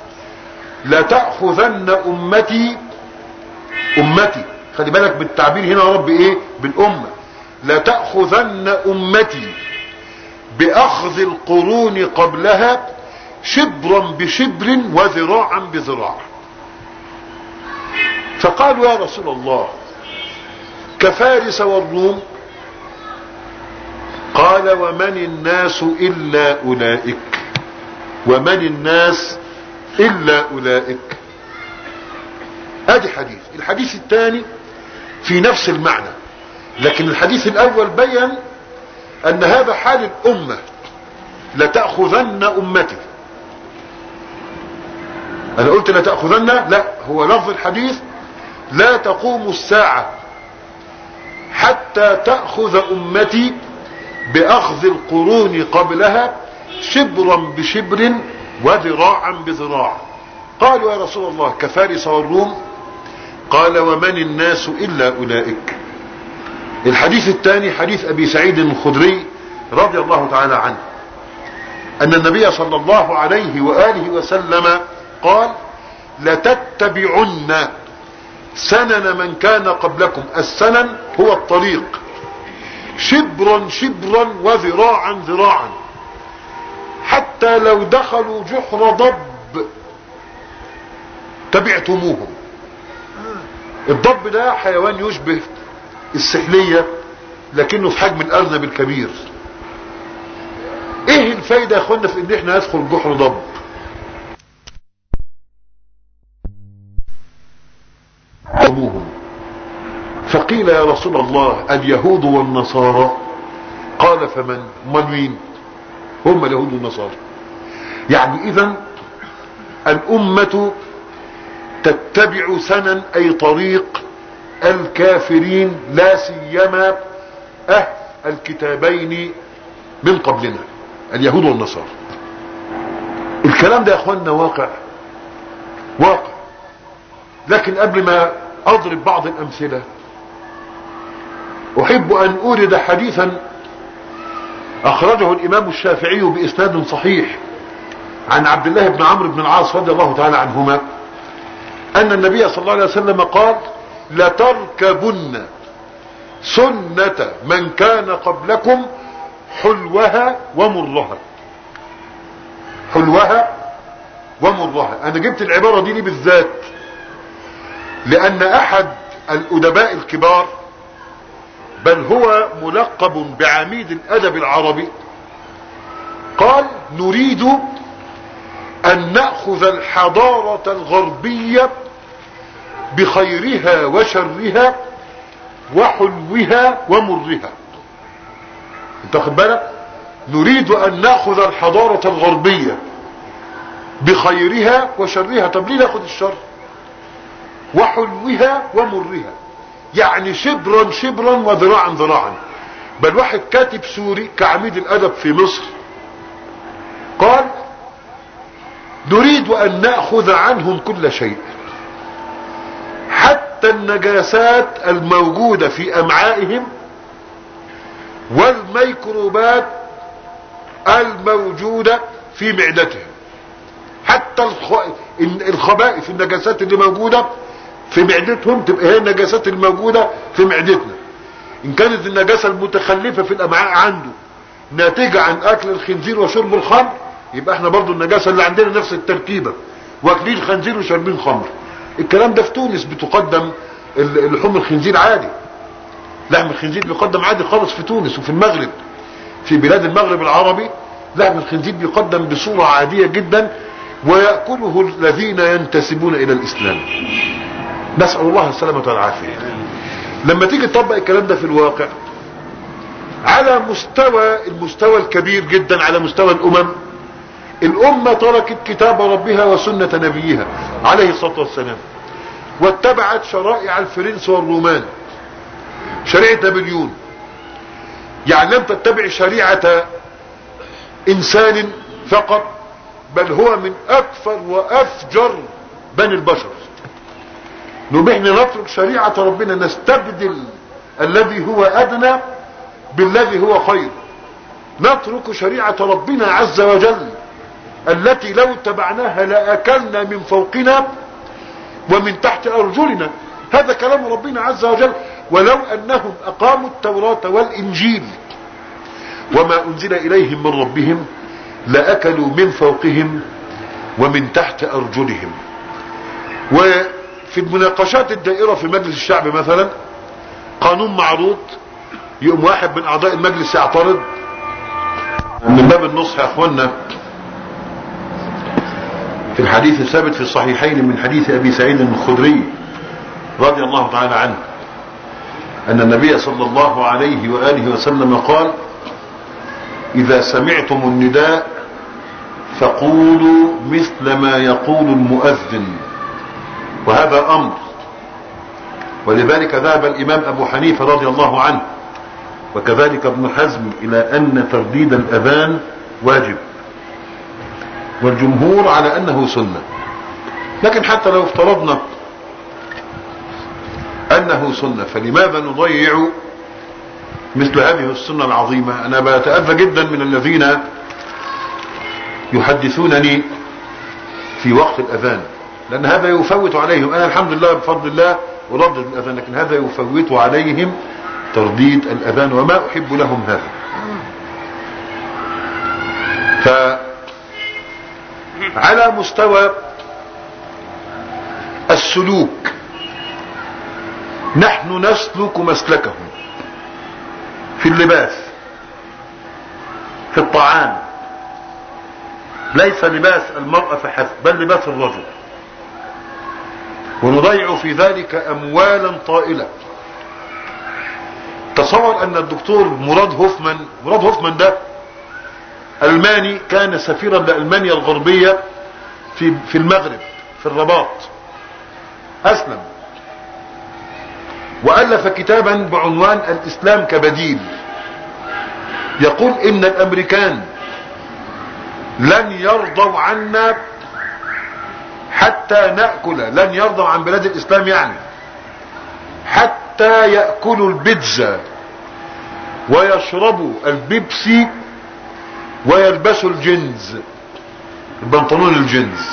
لتأخذن امتي امتي خلي بالك بالتعبير هنا يا رب ايه بالامة، لتأخذن امتي باخذ القرون قبلها شبرا بشبر وذراعا بذراع. فقالوا يا رسول الله كفارس والروم؟ قال ومن الناس الا اولئك، ومن الناس الا اولئك. ادي حديث. الحديث الثاني في نفس المعنى، لكن الحديث الاول بين ان هذا حال الامة، لتأخذن امتي. انا قلت لتأخذن، لا، هو لفظ الحديث لا تقوم الساعة حتى تأخذ امتي باخذ القرون قبلها شبرا بشبر وذراعا بذراع. قالوا يا رسول الله كفارس والروم؟ قال ومن الناس الا اولئك. الحديث الثاني حديث ابي سعيد الخدري رضي الله تعالى عنه ان النبي صلى الله عليه وآله وسلم قال لتتبعن سنن من كان قبلكم. السنن هو الطريق، شبرا شبرا وذراعا ذراعا، حتى لو دخلوا جحر ضب تبعتموهم. الضب ده حيوان يشبه السحلية لكنه في حجم الارنب الكبير. ايه الفايدة يا اخوانا في ان احنا ندخل جحر ضب؟ فقيل يا رسول الله اليهود والنصارى. قال فمن؟ من مين؟ هم اليهود والنصارى. يعني اذا الامة تتبع سنن اي طريق الكافرين، لا سيما اهل الكتابين من قبلنا اليهود والنصارى. الكلام ده يا اخواننا واقع واقع. لكن قبل ما اضرب بعض الامثلة احب ان اورد حديثا اخرجه الامام الشافعي باسناد صحيح عن عبد الله بن عمرو بن العاص رضي الله تعالى عنهما ان النبي صلى الله عليه وسلم قال لتركبن سنة من كان قبلكم حلوها ومرها. حلوها ومرها. انا جبت العبارة دي ليه بالذات؟ لان احد الادباء الكبار بل هو ملقب بعميد الادب العربي قال نريد ان نأخذ الحضارة الغربية بخيرها وشرها وحلوها ومرها. انت واخد بالك؟ نريد ان نأخذ الحضارة الغربية بخيرها وشرها. طب ليه ناخذ الشر؟ وحلوها ومرها، يعني شبرا شبرا وذراعا ذراعا. بل واحد كاتب سوري كعميد الادب في مصر قال نريد ان نأخذ عنهم كل شيء حتى النجاسات الموجودة في امعائهم والميكروبات الموجودة في معدتهم. حتى الخبائث النجاسات اللي موجودة في معدتهم تبقى هي النجاسات الموجودة في معدتنا. ان كانت النجاسة المتخلفة في الامعاء عنده ناتجة عن اكل الخنزير وشرب الخمر، يبقى احنا برضو النجاسة اللي عندنا نفس التركيبة، واكلين خنزير وشربين خمر. الكلام ده في تونس بتقدم لحوم الخنزير عادي، لحم الخنزير بيقدم عادي خالص في تونس وفي المغرب. في بلاد المغرب العربي لحم الخنزير بيقدم بصورة عادية جدا ويأكله الذين ينتسبون الى الاسلام. نسأل الله السلامة والعافية. لما تيجي تطبق الكلام ده في الواقع على مستوى المستوى الكبير جدا، على مستوى الامم، الامة تركت كتاب ربها وسنة نبيها عليه الصلاة والسلام واتبعت شرائع الفرنس والرومان، شريعة نابليون. يعني لم تتبع شريعة انسان فقط، بل هو من اكثر وافجر بني البشر. نبحن نترك شريعة ربنا، نستبدل الذي هو ادنى بالذي هو خير. نترك شريعة ربنا عز وجل التي لو اتبعناها لأكلنا من فوقنا ومن تحت أرجلنا. هذا كلام ربنا عز وجل. ولو أنهم أقاموا التوراة والإنجيل وما أنزل إليهم من ربهم لأكلوا من فوقهم ومن تحت أرجلهم. وفي المناقشات الدائرة في مجلس الشعب مثلا، قانون معروض، يقوم واحد من أعضاء المجلس يعترض من باب النصح يا أخوانا. في الحديث الثابت في الصحيحين من حديث أبي سعيد الخدري رضي الله تعالى عنه أن النبي صلى الله عليه وآله وسلم قال: إذا سمعتم النداء فقولوا مثل ما يقول المؤذن. وهذا أمر، ولذلك ذهب الإمام أبو حنيفة رضي الله عنه وكذلك ابن حزم إلى أن ترديد الأذان واجب، والجمهور على أنه سنة. لكن حتى لو افترضنا أنه سنة فلماذا نضيع مثل هذه السنة العظيمة؟ أنا بتأذى جدا من الذين يحدثونني في وقت الأذان، لأن هذا يفوت عليهم. أنا الحمد لله بفضل الله أردد الأذان، لكن هذا يفوت عليهم ترديد الأذان وما أحب لهم هذا. فعلى مستوى السلوك نحن نسلك مسلكهم في اللباس، في الطعام. ليس لباس المرأة فحسب، بل لباس الرجل، ونضيع في ذلك أموالا طائلة. تصور أن الدكتور مراد هوفمان، مراد هوفمان ده ألماني، كان سفيرا لألمانيا الغربية في في المغرب في الرباط، أسلم وألف كتابا بعنوان الإسلام كبديل. يقول إن الأمريكان لن يرضوا عنا حتى نأكل، لن يرضوا عن بلاد الإسلام يعني حتى يأكلوا البيتزا ويشربوا البيبسي ويلبسوا الجينز، البنطلون الجينز.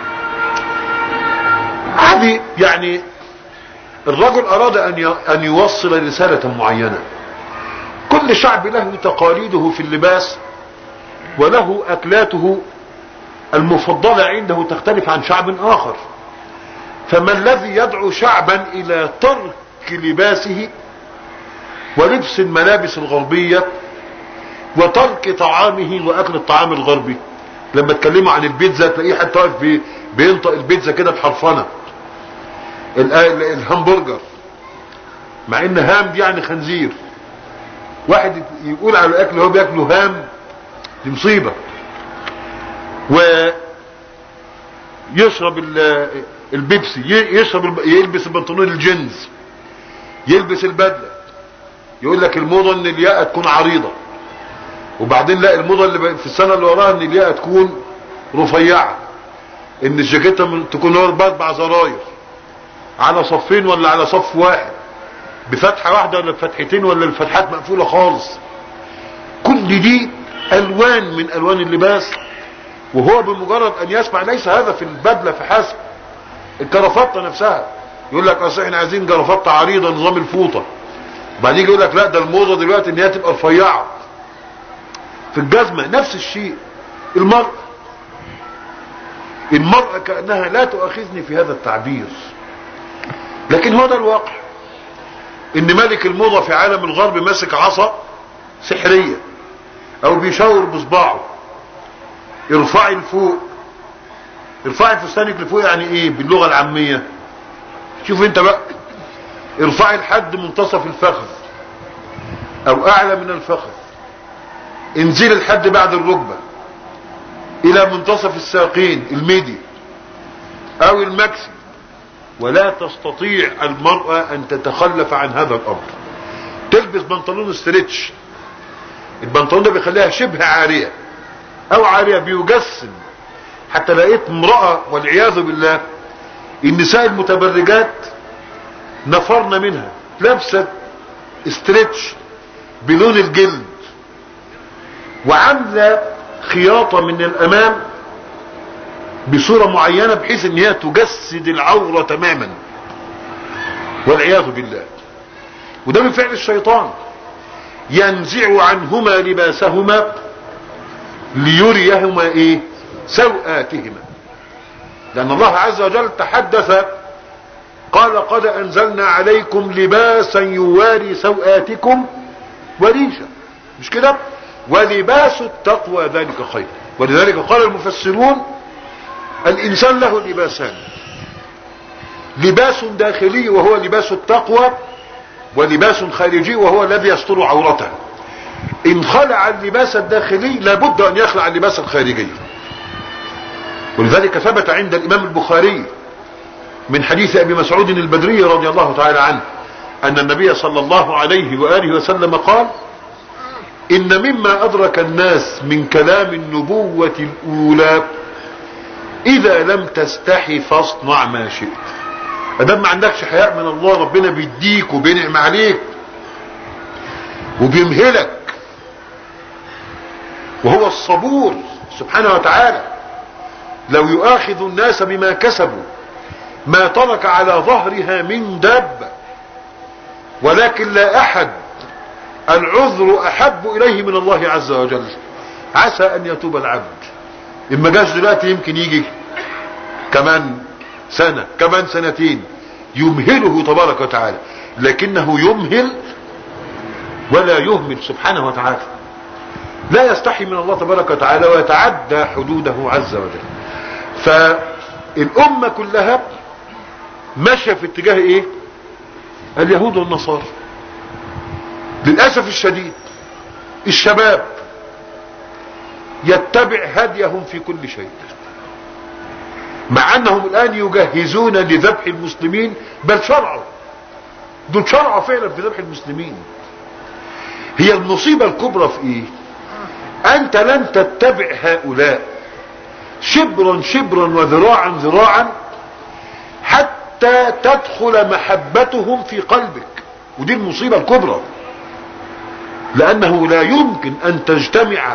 هذه يعني الرجل أراد أن يوصل رسالة معينة. كل شعب له تقاليده في اللباس وله أكلاته المفضلة عنده تختلف عن شعب آخر. فما الذي يدعو شعبا إلى ترك لباسه ولبس الملابس الغربية وترك طعامه وأكل الطعام الغربي؟ لما تكلموا عن البيتزا تلاقيه حتى واقف بينطق البيتزا كده بحرفنة. الهمبرجر، مع ان هام دي يعني خنزير، واحد يقول على الاكل هو بياكله هام، دي مصيبة. ويشرب البيبسي، يشرب يلبس البنطلون الجينز، يلبس البدلة، يقول لك الموضة ان الياقة تكون عريضة، وبعدين لا، الموضة اللي في السنة اللي وراها ان الياقة تكون رفيعة، ان الجاكيتة تكون باربع زراير على صفين ولا على صف واحد، بفتحة واحدة ولا بفتحتين ولا الفتحات مقفولة خالص. كل دي الوان من الوان اللباس، وهو بمجرد ان يسمع ليس هذا في البدلة فحسب، الكرافتة نفسها يقول لك اصل احنا عايزين كرافتة عريضة نظام الفوطة، بعدين يقول لك لا ده الموضة دلوقتي ان هي تبقى رفيعة. في الجزمة نفس الشيء. المرأة المرأة كأنها لا تؤاخذني في هذا التعبير، لكن هو ده الواقع. ان ملك الموضة في عالم الغرب ماسك عصا سحرية او بيشاور بصباعه، ارفعي لفوق، ارفعي فستانك لفوق. يعني ايه باللغة العامية؟ شوف انت بقى، ارفعي لحد منتصف الفخذ او اعلى من الفخذ، انزلي لحد بعد الركبة الى منتصف الساقين الميدي او المكسي، ولا تستطيع المرأة ان تتخلف عن هذا الامر. تلبس بنطلون ستريتش، البنطلون ده بيخليها شبه عارية او عارية، بيجسم. حتى لقيت امرأة والعياذ بالله النساء المتبرجات نفرنا منها، لابسة ستريتش بلون الجلد وعاملة خياطة من الامام بصورة معينة بحيث ان هي تجسد العورة تماما والعياذ بالله. وده من فعل الشيطان، ينزع عنهما لباسهما ليريهما ايه سوآتهما. لان الله عز وجل تحدث قال قد انزلنا عليكم لباسا يواري سوآتكم وريشا، مش كده؟ ولباس التقوى ذلك خير. ولذلك قال المفسرون الانسان له لباسان، لباس داخلي وهو لباس التقوى، ولباس خارجي وهو الذي يستر عورته. ان خلع اللباس الداخلي لابد ان يخلع اللباس الخارجي. ولذلك ثبت عند الامام البخاري من حديث ابي مسعود البدري رضي الله تعالى عنه ان النبي صلى الله عليه وآله وسلم قال ان مما ادرك الناس من كلام النبوة الاولى اذا لم تستحي فاصنع ما شئت. ادام ما عندكش حياء من الله ربنا بيديك وبينعم عليك وبيمهلك، وهو الصبور سبحانه وتعالى. لو يؤاخذ الناس بما كسبوا ما ترك على ظهرها من دابة، ولكن لا احد العذر احب اليه من الله عز وجل. عسى ان يتوب العبد، اما جاش دلوقتي يمكن يجي كمان سنة كمان سنتين، يمهله تبارك وتعالى، لكنه يمهل ولا يهمل سبحانه وتعالى. لا يستحي من الله تبارك وتعالى ويتعدى حدوده عز وجل. فالامة كلها ماشية في اتجاه ايه؟ اليهود والنصارى. للأسف الشديد الشباب يتبع هديهم في كل شيء، مع انهم الان يجهزون لذبح المسلمين، بل شرعوا، دول شرعوا فعلا في ذبح المسلمين. هي المصيبة الكبرى في ايه؟ انت لن تتبع هؤلاء شبرا شبرا وذراعا ذراعا حتى تدخل محبتهم في قلبك، ودي المصيبة الكبرى. لانه لا يمكن ان تجتمع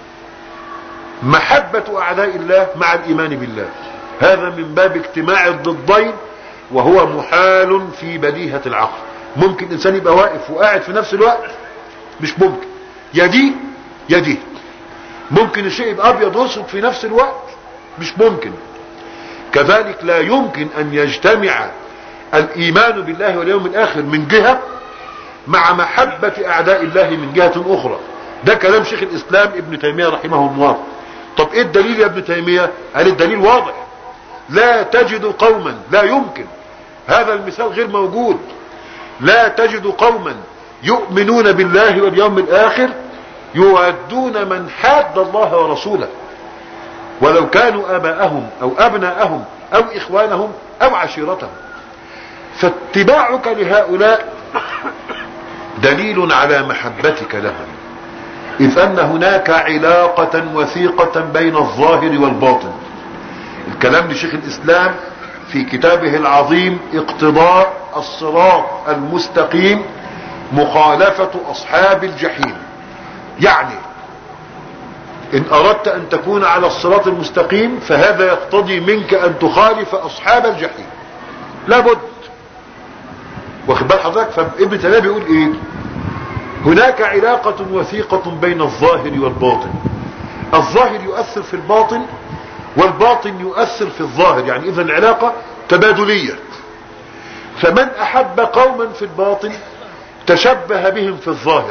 محبة اعداء الله مع الايمان بالله، هذا من باب اجتماع الضدين، وهو محال في بديهة العقل. ممكن انسان يبقى واقف وقاعد في نفس الوقت؟ مش ممكن. يا دي يا دي. ممكن الشيء يبقى ابيض واسود في نفس الوقت؟ مش ممكن. كذلك لا يمكن ان يجتمع الايمان بالله واليوم الاخر من جهة مع محبة اعداء الله من جهة اخرى. ده كلام شيخ الاسلام ابن تيمية رحمه الله. طب ايه الدليل يا ابن تيمية؟ قال الدليل واضح، لا تجد قوما، لا يمكن، هذا المثال غير موجود، لا تجد قوما يؤمنون بالله واليوم الاخر يودون من حاد الله ورسوله ولو كانوا اباءهم او ابناءهم او اخوانهم او عشيرتهم. فاتباعك لهؤلاء دليل على محبتك لهم، اذ ان هناك علاقة وثيقة بين الظاهر والباطن. الكلام لشيخ الاسلام في كتابه العظيم اقتضاء الصراط المستقيم مخالفة اصحاب الجحيم. يعني ان اردت ان تكون على الصراط المستقيم فهذا يقتضي منك ان تخالف اصحاب الجحيم، لابد. واخد بال حضرتك؟ فابن تيمية بيقول ايه؟ هناك علاقة وثيقة بين الظاهر والباطن. الظاهر يؤثر في الباطن والباطن يؤثر في الظاهر، يعني اذا العلاقة تبادلية. فمن احب قوما في الباطن تشبه بهم في الظاهر،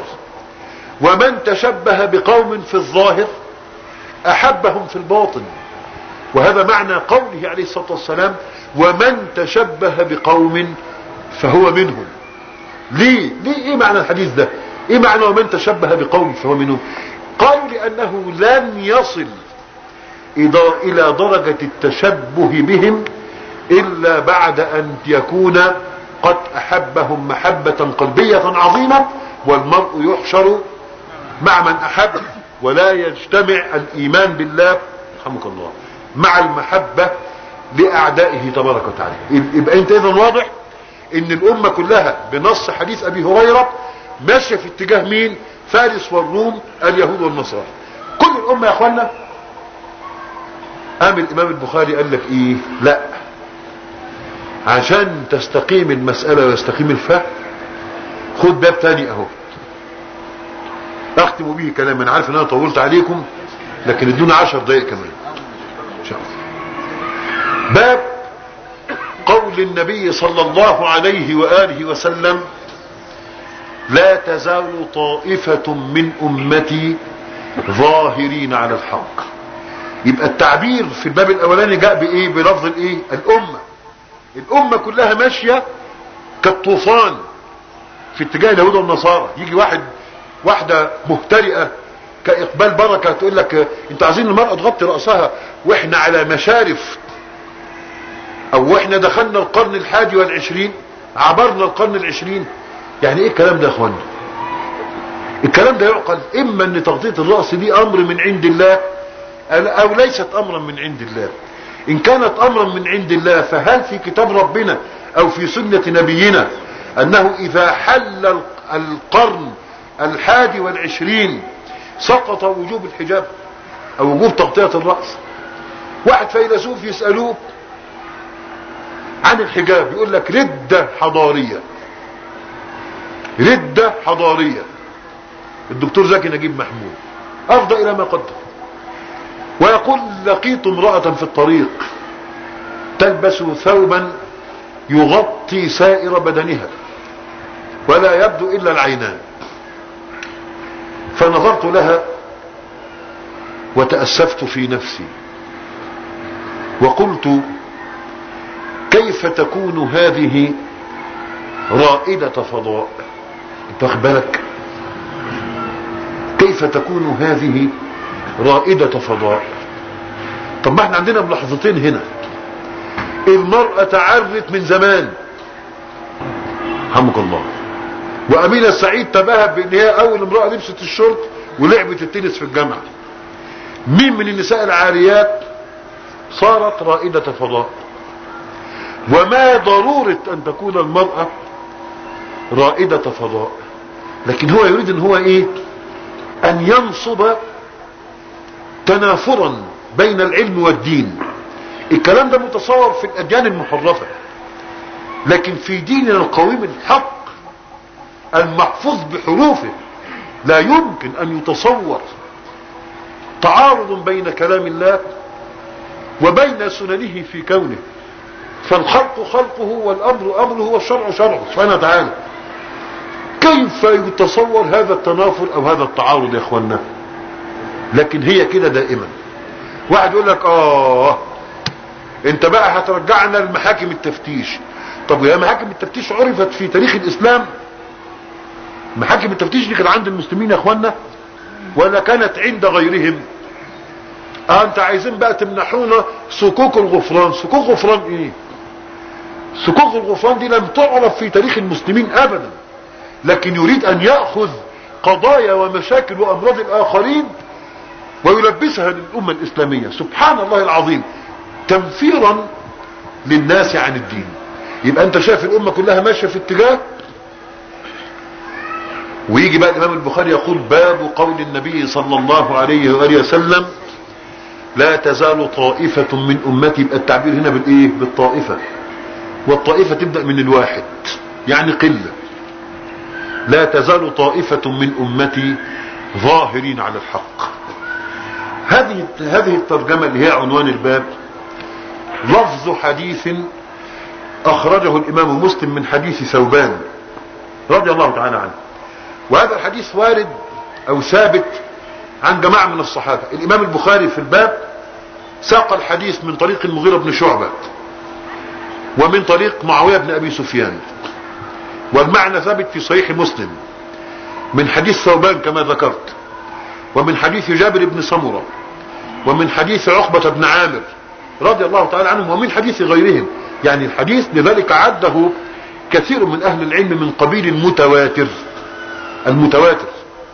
ومن تشبه بقوم في الظاهر احبهم في الباطن. وهذا معنى قوله عليه الصلاة والسلام ومن تشبه بقوم فهو منهم. ليه ليه ايه معنى الحديث ده؟ ايه معنى ومن تشبه بقوم فهو منهم؟ قالوا لانه لن يصل الى درجة التشبه بهم الا بعد ان يكون قد احبهم محبة قلبية عظيمة، والمرء يحشر مع من احب، ولا يجتمع الايمان بالله رحمك الله مع المحبة لاعدائه تبارك وتعالى. يبقى انت اذا واضح ان الامة كلها بنص حديث ابي هريرة ماشية في اتجاه مين؟ فارس والروم اليهود والنصارى. كل الامة يا اخوانا. قام الامام البخاري قال لك ايه؟ لا، عشان تستقيم المسألة ويستقيم الفهم خد باب تاني اهو اختم به كلام. انا عارف ان انا طولت عليكم لكن ادونا عشر دقائق كمان ان شاء الله. باب قول النبي صلى الله عليه وآله وسلم لا تزال طائفة من امتي ظاهرين على الحق. يبقى التعبير في الباب الاولاني جاء بايه؟ بلفظ الايه؟ الامة. الامة كلها ماشية كالطوفان في اتجاه اليهود والنصارى. يجي واحد واحدة مهترئة كاقبال بركة تقول لك انتوا عايزين المرأة تغطي رأسها واحنا على مشارف، او احنا دخلنا القرن الحادي والعشرين، عبرنا القرن العشرين. يعني ايه الكلام ده يا اخوانا؟ الكلام ده يعقل؟ اما ان تغطية الرأس دي امر من عند الله او ليست امرا من عند الله. ان كانت امرا من عند الله فهل في كتاب ربنا او في سنة نبينا انه اذا حل القرن الحادي والعشرين سقط وجوب الحجاب او وجوب تغطية الرأس؟ واحد فيلسوف يسألوه عن الحجاب يقول لك ردة حضارية، ردة حضارية. الدكتور زكي نجيب محمود افضى الى ما قدم ويقول لقيت امرأة في الطريق تلبس ثوبا يغطي سائر بدنها ولا يبدو الا العينان، فنظرت لها وتأسفت في نفسي وقلت كيف تكون هذه رائدة فضاء؟ انت واخد بالك؟ كيف تكون هذه رائدة فضاء؟ طب ما احنا عندنا ملاحظتين هنا. المرأة تعرت من زمان رحمك الله، وأمينة سعيد تباهت بان هي اول امرأة لبست الشورت ولعبت التنس في الجامعة. مين من النساء العاريات صارت رائدة فضاء؟ وما ضرورة ان تكون المرأة رائدة فضاء، لكن هو يريد ان هو ايه؟ ان ينصب تنافرا بين العلم والدين. الكلام ده متصور في الاديان المحرفة، لكن في ديننا القويم الحق المحفوظ بحروفه لا يمكن ان يتصور تعارض بين كلام الله وبين سننه في كونه. فالخلق خلقه والامر امره والشرع شرعه سبحانه وتعالى. كيف يتصور هذا التنافر او هذا التعارض يا اخوانا؟ لكن هي كده دائما. واحد يقول لك اه انت بقى هترجعنا لمحاكم التفتيش. طب يا محاكم التفتيش عرفت في تاريخ الاسلام؟ محاكم التفتيش دي كانت عند المسلمين يا اخوانا ولا كانت عند غيرهم؟ اه انت عايزين بقى تمنحونا صكوك الغفران. صكوك غفران ايه؟ صكوك الغفران دي لم تعرف في تاريخ المسلمين ابدا، لكن يريد ان يأخذ قضايا ومشاكل وامراض الاخرين ويلبسها للامة الاسلامية. سبحان الله العظيم، تنفيرا للناس عن الدين. يبقى انت شايف الامة كلها ماشية في اتجاه، ويجي بقى الامام البخاري يقول باب قول النبي صلى الله عليه وآله وسلم لا تزال طائفة من امتي. يبقى التعبير هنا بالايه؟ بالطائفة، والطائفة تبدأ من الواحد يعني قلة. لا تزال طائفة من امتي ظاهرين على الحق. هذه هذه الترجمة اللي هي عنوان الباب لفظ حديث اخرجه الامام مسلم من حديث ثوبان رضي الله تعالى عنه. وهذا الحديث وارد او ثابت عن جماعة من الصحابة. الامام البخاري في الباب ساق الحديث من طريق المغيرة بن شعبة ومن طريق معاوية بن أبي سفيان، والمعنى ثابت في صحيح مسلم من حديث ثوبان كما ذكرت، ومن حديث جابر بن سمرة، ومن حديث عقبة بن عامر رضي الله تعالى عنهم، ومن حديث غيرهم. يعني الحديث لذلك عده كثير من أهل العلم من قبيل المتواتر. المتواتر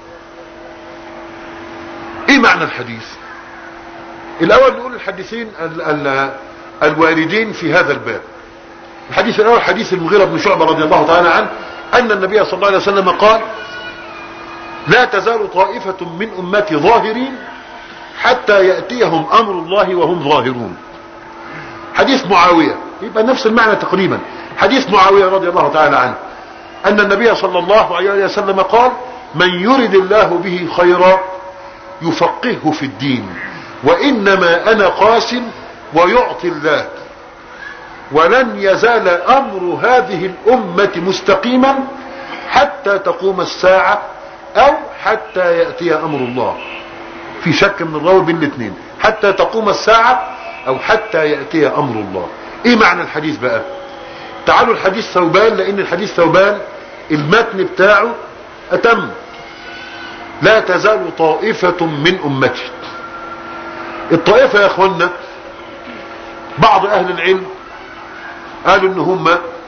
ايه معنى الحديث؟ الاول نقول الحديثين ال ال الواردين في هذا الباب. الحديث الاول حديث المغيرة بن شعبة رضي الله تعالى عنه ان النبي صلى الله عليه وسلم قال: لا تزال طائفة من امتي ظاهرين حتى يأتيهم امر الله وهم ظاهرون. حديث معاوية يبقى نفس المعنى تقريبا. حديث معاوية رضي الله تعالى عنه ان النبي صلى الله عليه وسلم قال: من يرد الله به خيرا يفقهه في الدين، وانما انا قاسم ويعطي الله، ولن يزال امر هذه الامة مستقيما حتى تقوم الساعة او حتى يأتي امر الله. في شك من الراوي بين الاثنين، حتى تقوم الساعة او حتى يأتي امر الله. ايه معنى الحديث بقى؟ تعالوا الحديث ثوبان، لان الحديث ثوبان المتن بتاعه اتم: لا تزال طائفة من امتي. الطائفة يا اخوانا بعض اهل العلم قالوا ان هم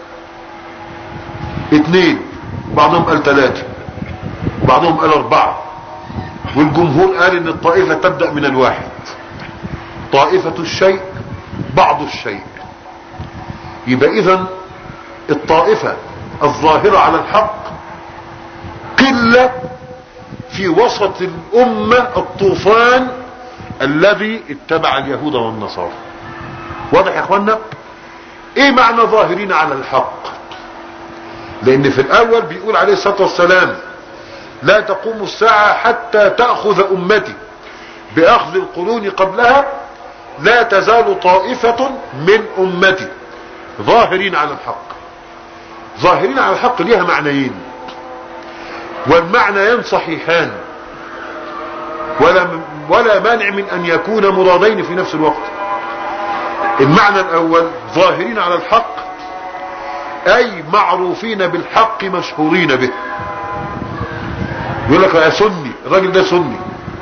اثنين، وبعضهم قال ثلاثة، وبعضهم قال اربعة، والجمهور قال ان الطائفة تبدأ من الواحد. طائفة الشيء بعض الشيء. يبقى اذا الطائفة الظاهرة على الحق قلة في وسط الامة الطوفان الذي اتبع اليهود والنصارى. واضح يا اخوانا؟ ايه معنى ظاهرين على الحق؟ لان في الاول بيقول عليه الصلاة والسلام: لا تقوم الساعة حتى تأخذ امتي باخذ القرون قبلها، لا تزال طائفة من امتي ظاهرين على الحق. ظاهرين على الحق ليها معنيين، والمعنيين صحيحان، ولا ولا مانع من ان يكون مرادين في نفس الوقت. المعنى الاول ظاهرين على الحق اي معروفين بالحق مشهورين به. يقول لك يا سني، الراجل ده سني،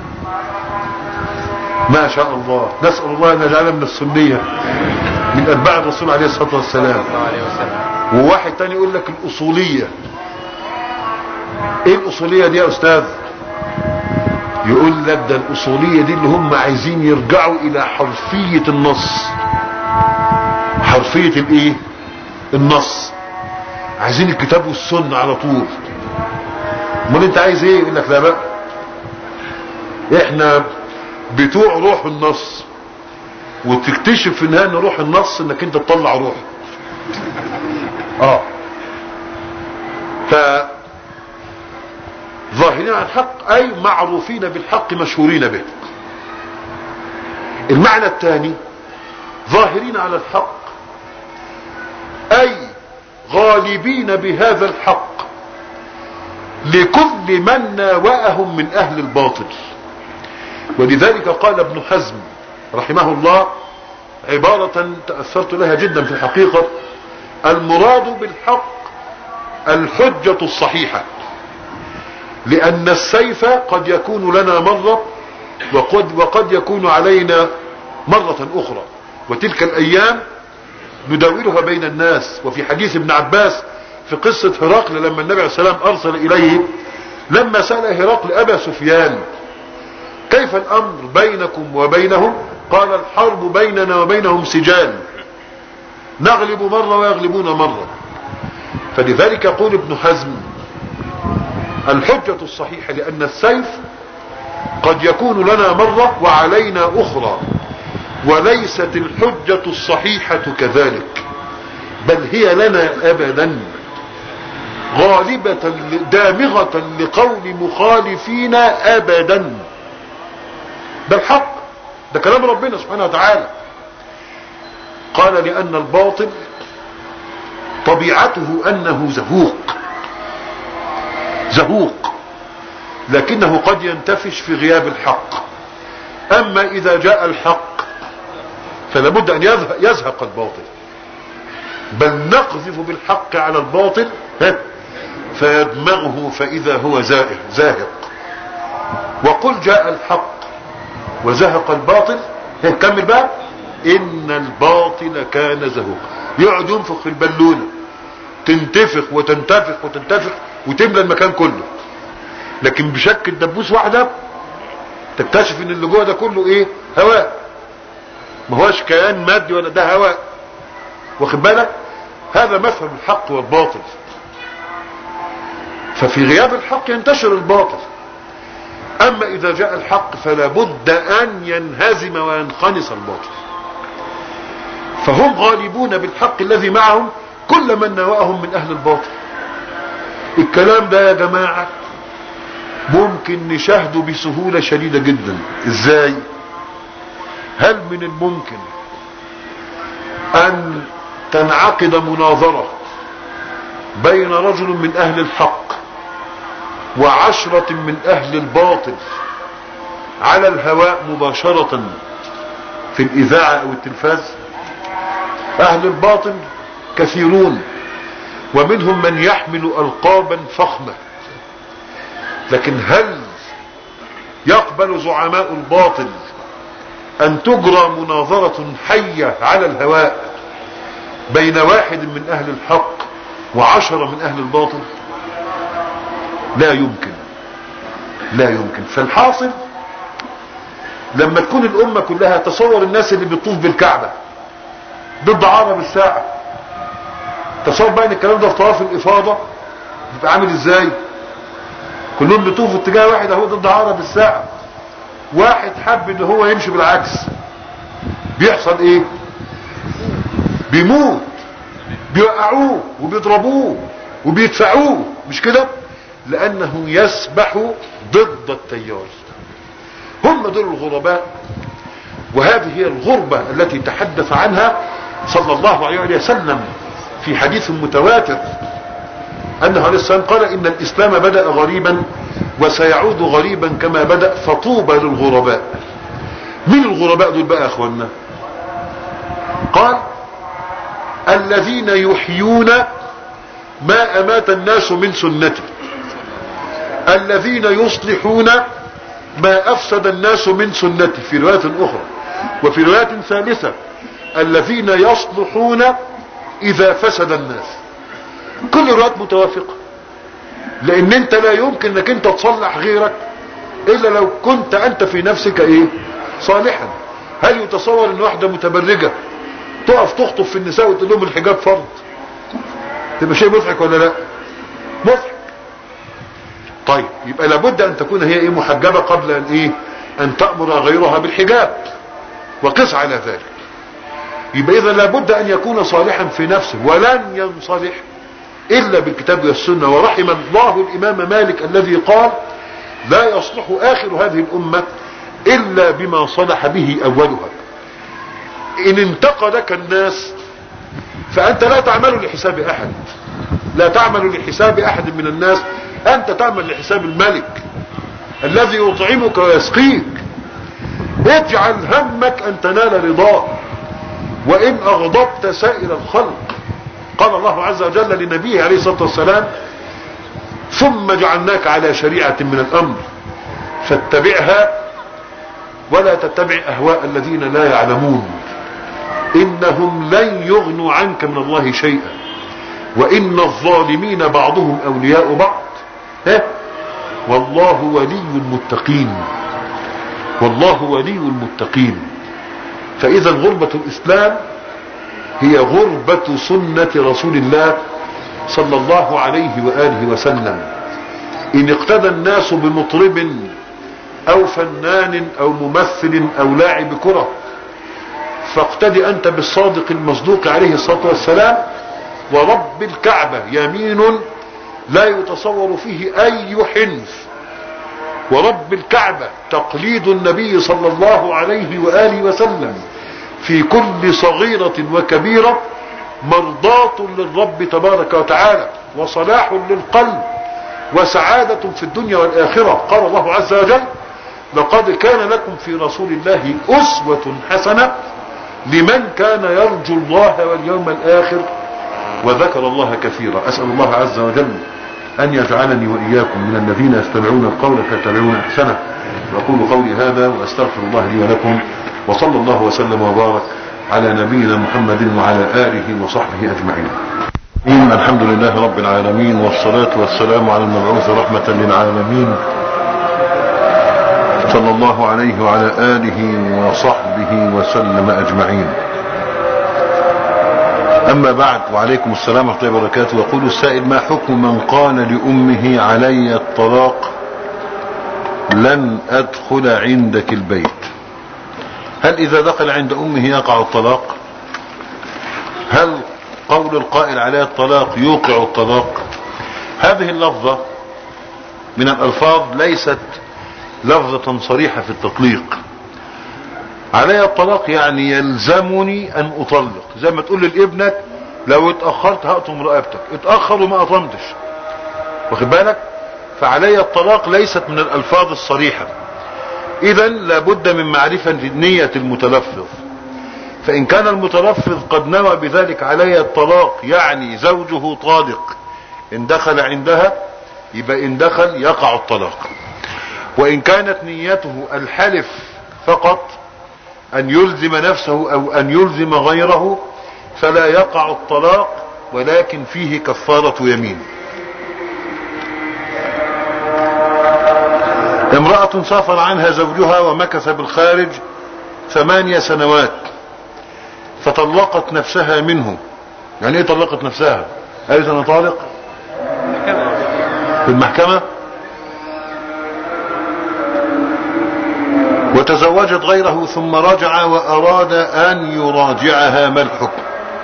ما شاء الله، نسأل الله ان يجعلنا من السنية من اتباع الرسول عليه الصلاة والسلام. وواحد تاني يقول لك الاصولية. ايه الاصولية دي يا استاذ؟ يقول لك ده الاصولية دي اللي هم عايزين يرجعوا الى حرفية النص. حرفية الايه؟ النص. عايزين الكتاب والسنة على طول. امال انت عايز ايه؟ يقول لك لا بقى، احنا بتوع روح النص، وتكتشف في النهاية ان روح النص انك انت تطلع روح. اه ف ظاهرين على الحق اي معروفين بالحق مشهورين به. المعنى الثاني ظاهرين على الحق اي غالبين بهذا الحق لكل من ناوأهم من اهل الباطل. ولذلك قال ابن حزم رحمه الله عبارة تأثرت لها جدا في الحقيقة: المراد بالحق الحجة الصحيحة، لأن السيف قد يكون لنا مرة وقد, وقد يكون علينا مرة أخرى، وتلك الأيام نداولها بين الناس. وفي حديث ابن عباس في قصة هرقل لما النبي عليه السلام أرسل إليه، لما سأل هرقل أبا سفيان: كيف الأمر بينكم وبينهم؟ قال: الحرب بيننا وبينهم سجال، نغلب مرة ويغلبون مرة. فلذلك يقول ابن حزم الحجة الصحيحة، لأن السيف قد يكون لنا مرة وعلينا أخرى، وليست الحجة الصحيحة كذلك، بل هي لنا أبدا غالبة دامغة لقول مخالفينا أبدا. ده الحق، ده كلام ربنا سبحانه وتعالى. قال: لأن الباطل طبيعته أنه زهوق زهوق لكنه قد ينتفش في غياب الحق. أما إذا جاء الحق فلا بد ان يزهق الباطل، بل نقذف بالحق على الباطل فيدمغه فاذا هو زاهق زاهق وقل جاء الحق وزهق الباطل. كمل بقى، ان الباطل كان زهوقا. يقعد ينفخ في البالونه تنتفخ وتنتفخ وتنتفخ وتملى المكان كله، لكن بشكل دبوس واحده تكتشف ان اللي جوه ده كله ايه؟ هواء، ما هوش كيان مادي ولا ده هواء. واخد بالك؟ هذا مفهوم الحق والباطل. ففي غياب الحق ينتشر الباطل، اما اذا جاء الحق فلا بد ان ينهزم وينخنص الباطل. فهم غالبون بالحق الذي معهم كل من نواهم من اهل الباطل. الكلام ده يا جماعة ممكن نشاهده بسهولة شديدة جدا. ازاي؟ هل من الممكن ان تنعقد مناظرة بين رجل من اهل الحق وعشرة من اهل الباطل على الهواء مباشرة في الاذاعة او التلفاز؟ اهل الباطل كثيرون ومنهم من يحمل القابا فخمة، لكن هل يقبل زعماء الباطل ان تجرى مناظرة حية على الهواء بين واحد من اهل الحق وعشرة من اهل الباطل؟ لا يمكن، لا يمكن. فالحاصل لما تكون الامة كلها، تصور الناس اللي بتطوف بالكعبة ضد عقرب الساعة، تصور بقى ان الكلام ده في طواف الافاضة بيبقى عامل ازاي؟ كلهم بيطوفوا اتجاه واحد اهو ضد عقرب الساعة، واحد حب ان هو يمشي بالعكس، بيحصل ايه؟ بيموت، بيوقعوه وبيضربوه وبيدفعوه، مش كده؟ لانه يسبح ضد التيار. هم دول الغرباء، وهذه هي الغربة التي تحدث عنها صلى الله عليه وسلم في حديث متواتر انه عليه السلام قال ان الاسلام بدأ غريبا وسيعود غريبا كما بدأ فطوبى للغرباء. مين الغرباء دول بقى يا اخوانا؟ قال الذين يحيون ما امات الناس من سنته، الذين يصلحون ما افسد الناس من سنته، في رواية اخرى، وفي رواية ثالثة الذين يصلحون اذا فسد الناس. كل الروايات متوافقة، لان انت لا يمكن انك انت تصلح غيرك الا لو كنت انت في نفسك ايه؟ صالحا. هل يتصور ان واحدة متبرجة تقف تخطب في النساء وتقول لهم الحجاب فرض؟ تبقى شيء مضحك ولا لا؟ مضحك. طيب يبقى لابد ان تكون هي ايه؟ محجبة قبل ان ايه؟ ان تأمر غيرها بالحجاب، وقس على ذلك. يبقى اذا لابد ان يكون صالحا في نفسه، ولن ينصلح الا بالكتاب والسنة. ورحم الله الامام مالك الذي قال لا يصلح اخر هذه الامة الا بما صلح به اولها. ان انتقدك الناس فانت لا تعمل لحساب احد، لا تعمل لحساب احد من الناس، انت تعمل لحساب الملك الذي يطعمك ويسقيك. اجعل همك ان تنال رضاه وان اغضبت سائر الخلق. قال الله عز وجل لنبيه عليه الصلاة والسلام ثم جعلناك على شريعة من الامر فاتبعها ولا تتبع اهواء الذين لا يعلمون انهم لن يغنوا عنك من الله شيئا وان الظالمين بعضهم اولياء بعض ها والله ولي المتقين، والله ولي المتقين. فاذا غربة الاسلام هي غربة سنة رسول الله صلى الله عليه وآله وسلم. ان اقتدى الناس بمطرب او فنان او ممثل او لاعب كرة فاقتدي انت بالصادق المصدوق عليه الصلاة والسلام. ورب الكعبة يمين لا يتصور فيه اي حنث، ورب الكعبة تقليد النبي صلى الله عليه وآله وسلم في كل صغيرة وكبيرة مرضاة للرب تبارك وتعالى وصلاح للقلب وسعادة في الدنيا والآخرة. قال الله عز وجل لقد كان لكم في رسول الله أسوة حسنة لمن كان يرجو الله واليوم الآخر وذكر الله كثيرا. أسأل الله عز وجل أن يجعلني وإياكم من الذين يستمعون القول فيتبعون أحسنه. وأقول قولي هذا وأستغفر الله لي ولكم، وصلى الله وسلم وبارك على نبينا محمد وعلى آله وصحبه أجمعين. الحمد لله رب العالمين، والصلاة والسلام على المبعوث رحمة للعالمين صلى الله عليه وعلى آله وصحبه وسلم أجمعين. أما بعد، وعليكم السلام ورحمة الله وبركاته. يقول السائل: ما حكم من قال لأمه علي الطلاق لن أدخل عندك البيت؟ هل إذا دخل عند أمه يقع الطلاق؟ هل قول القائل عليه الطلاق يوقع الطلاق؟ هذه اللفظة من الألفاظ ليست لفظة صريحة في التطليق. علي الطلاق يعني يلزمني أن أطلق، زي ما تقول لابنك لو اتأخرت هأطم رقبتك، اتأخر وما أطمتش، واخد بالك؟ فعلي الطلاق ليست من الألفاظ الصريحة. إذا لابد من معرفة نية المتلفظ. فإن كان المتلفظ قد نوى بذلك علي الطلاق يعني زوجه طالق إن دخل عندها، يبقى إن دخل يقع الطلاق. وإن كانت نيته الحلف فقط أن يلزم نفسه أو أن يلزم غيره فلا يقع الطلاق، ولكن فيه كفارة يمين. امرأة سافر عنها زوجها ومكث بالخارج ثمانية سنوات فطلقت نفسها منه. يعني ايه طلقت نفسها؟ قالت انا طالق في المحكمة، وتزوجت غيره ثم رجع واراد ان يراجعها. ما الحكم؟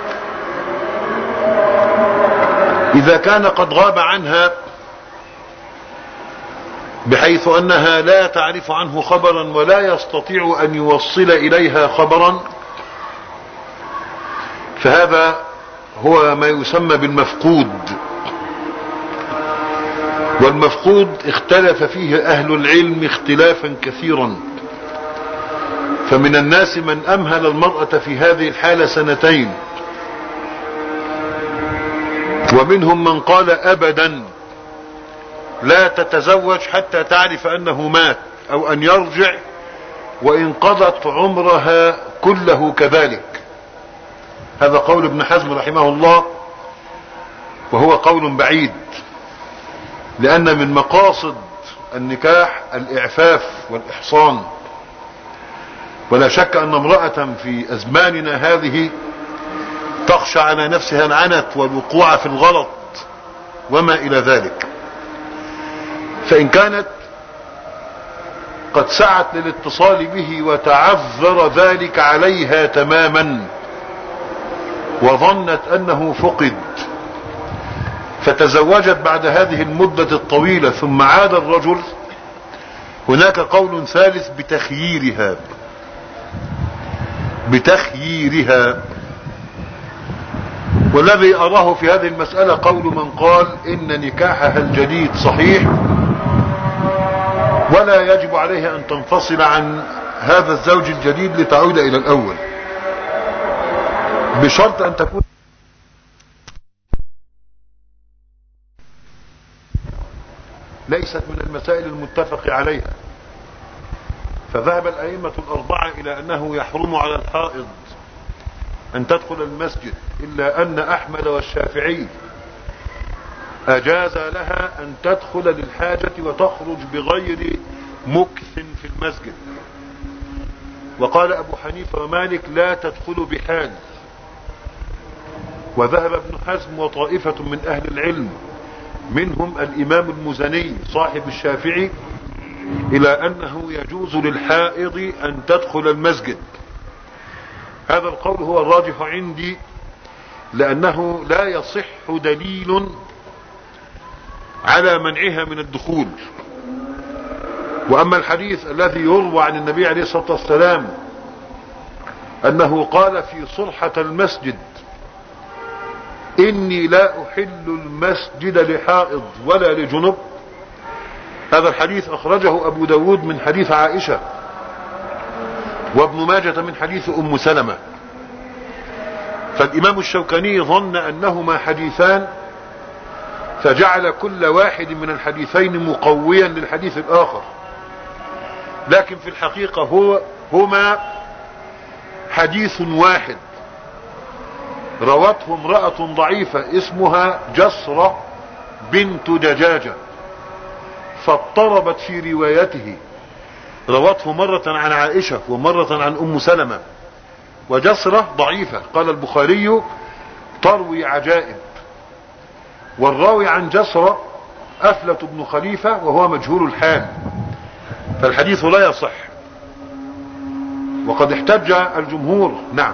اذا كان قد غاب عنها بحيث انها لا تعرف عنه خبرا ولا يستطيع ان يوصل اليها خبرا، فهذا هو ما يسمى بالمفقود. والمفقود اختلف فيه اهل العلم اختلافا كثيرا، فمن الناس من امهل المرأة في هذه الحالة سنتين، ومنهم من قال ابدا لا تتزوج حتى تعرف انه مات او ان يرجع، وان قضت عمرها كله كذلك. هذا قول ابن حزم رحمه الله، وهو قول بعيد، لان من مقاصد النكاح الاعفاف والاحصان. ولا شك ان امرأة في ازماننا هذه تخشى على نفسها العنت والوقوع في الغلط وما الى ذلك. فان كانت قد سعت للاتصال به وتعذر ذلك عليها تماما وظنت انه فقد فتزوجت بعد هذه المدة الطويلة ثم عاد الرجل، هناك قول ثالث بتخييرها بتخييرها والذي أراه في هذه المسألة قول من قال إن نكاحها الجديد صحيح ولا يجب عليها أن تنفصل عن هذا الزوج الجديد لتعود إلى الأول، بشرط أن تكون ليست من المسائل المتفق عليها. فذهب الأئمة الأربعة إلى أنه يحرم على الحائض أن تدخل المسجد، إلا أن أحمد والشافعي أجاز لها أن تدخل للحاجة وتخرج بغير مكث في المسجد. وقال أبو حنيفة ومالك لا تدخل بحال. وذهب ابن حزم وطائفة من أهل العلم منهم الإمام المزني صاحب الشافعي إلى أنه يجوز للحائض أن تدخل المسجد. هذا القول هو الراجح عندي، لأنه لا يصح دليل على منعها من الدخول. وأما الحديث الذي يروى عن النبي عليه الصلاة والسلام أنه قال في صرحة المسجد إني لا أحل المسجد لحائض ولا لجنب، هذا الحديث أخرجه أبو داود من حديث عائشة، وابن ماجة من حديث أم سلمة. فالإمام الشوكاني ظن أنهما حديثان فجعل كل واحد من الحديثين مقويا للحديث الآخر، لكن في الحقيقة هو هما حديث واحد روته امرأة ضعيفة اسمها جسرة بنت دجاجة فاضطربت في روايته، روته مرة عن عائشة ومرة عن أم سلمة، وجسرة ضعيفة قال البخاري تروي عجائب، والراوي عن جسرة أفلة بن خليفة وهو مجهول الحال، فالحديث لا يصح، وقد احتج الجمهور. نعم.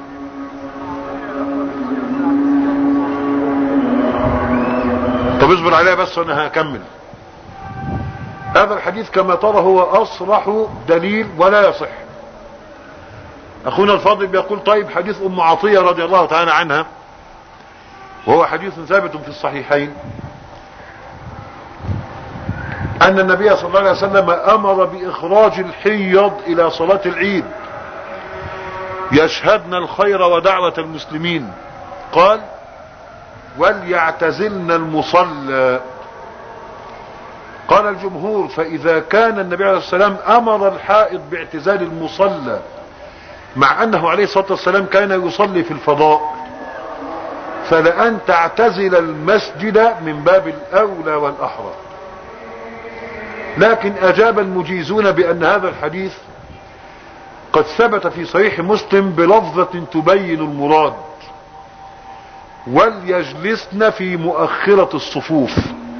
طب اصبر عليها بس وانا هكمل. هذا الحديث كما ترى هو اصرح دليل ولا يصح. اخونا الفاضل بيقول طيب حديث ام عطية رضي الله تعالى عنها وهو حديث ثابت في الصحيحين ان النبي صلى الله عليه وسلم امر باخراج الحيض الى صلاة العيد يشهدن الخير ودعوة المسلمين، قال وليعتزلن المصلى. قال الجمهور فاذا كان النبي عليه الصلاة والسلام امر الحائض باعتزال المصلى مع انه عليه الصلاة والسلام كان يصلي في الفضاء، فلأن تعتزل المسجد من باب الاولى والاحرى. لكن اجاب المجيزون بان هذا الحديث قد ثبت في صحيح مسلم بلفظة تبين المراد، وليجلسن في مؤخرة الصفوف،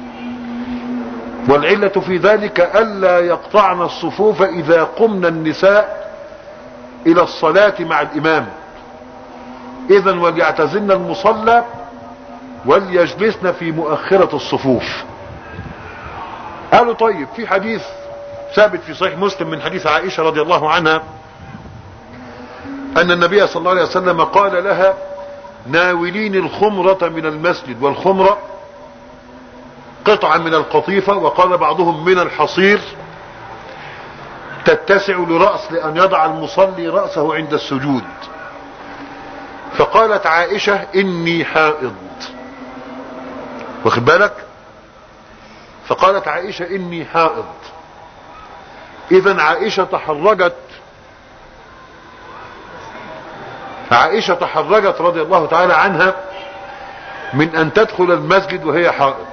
والعلة في ذلك ألا يقطعن الصفوف إذا قمن النساء إلى الصلاة مع الإمام. إذن وليعتزلن المصلى وليجلسن في مؤخرة الصفوف. قالوا طيب في حديث ثابت في صحيح مسلم من حديث عائشة رضي الله عنها أن النبي صلى الله عليه وسلم قال لها ناولين الخمرة من المسجد، والخمرة قطعة من القطيفة، وقال بعضهم من الحصير، تتسع لرأس لأن يضع المصلي رأسه عند السجود. فقالت عائشة إني حائض، واخد بالك؟ فقالت عائشة إني حائض. إذن عائشة تحرجت عائشة تحرجت رضي الله تعالى عنها من أن تدخل المسجد وهي حائض.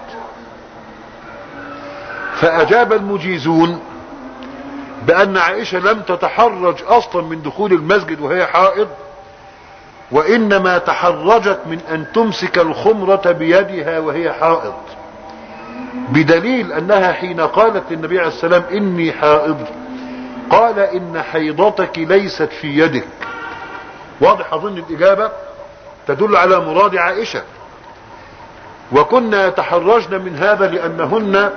فأجاب المجيزون بأن عائشة لم تتحرج أصلا من دخول المسجد وهي حائض، وإنما تحرجت من أن تمسك الخمرة بيدها وهي حائض، بدليل أنها حين قالت للنبي عليه السلام إني حائض قال إن حيضتك ليست في يدك. واضح أظن الإجابة تدل على مراد عائشة. وكنا يتحرجن من هذا لأنهن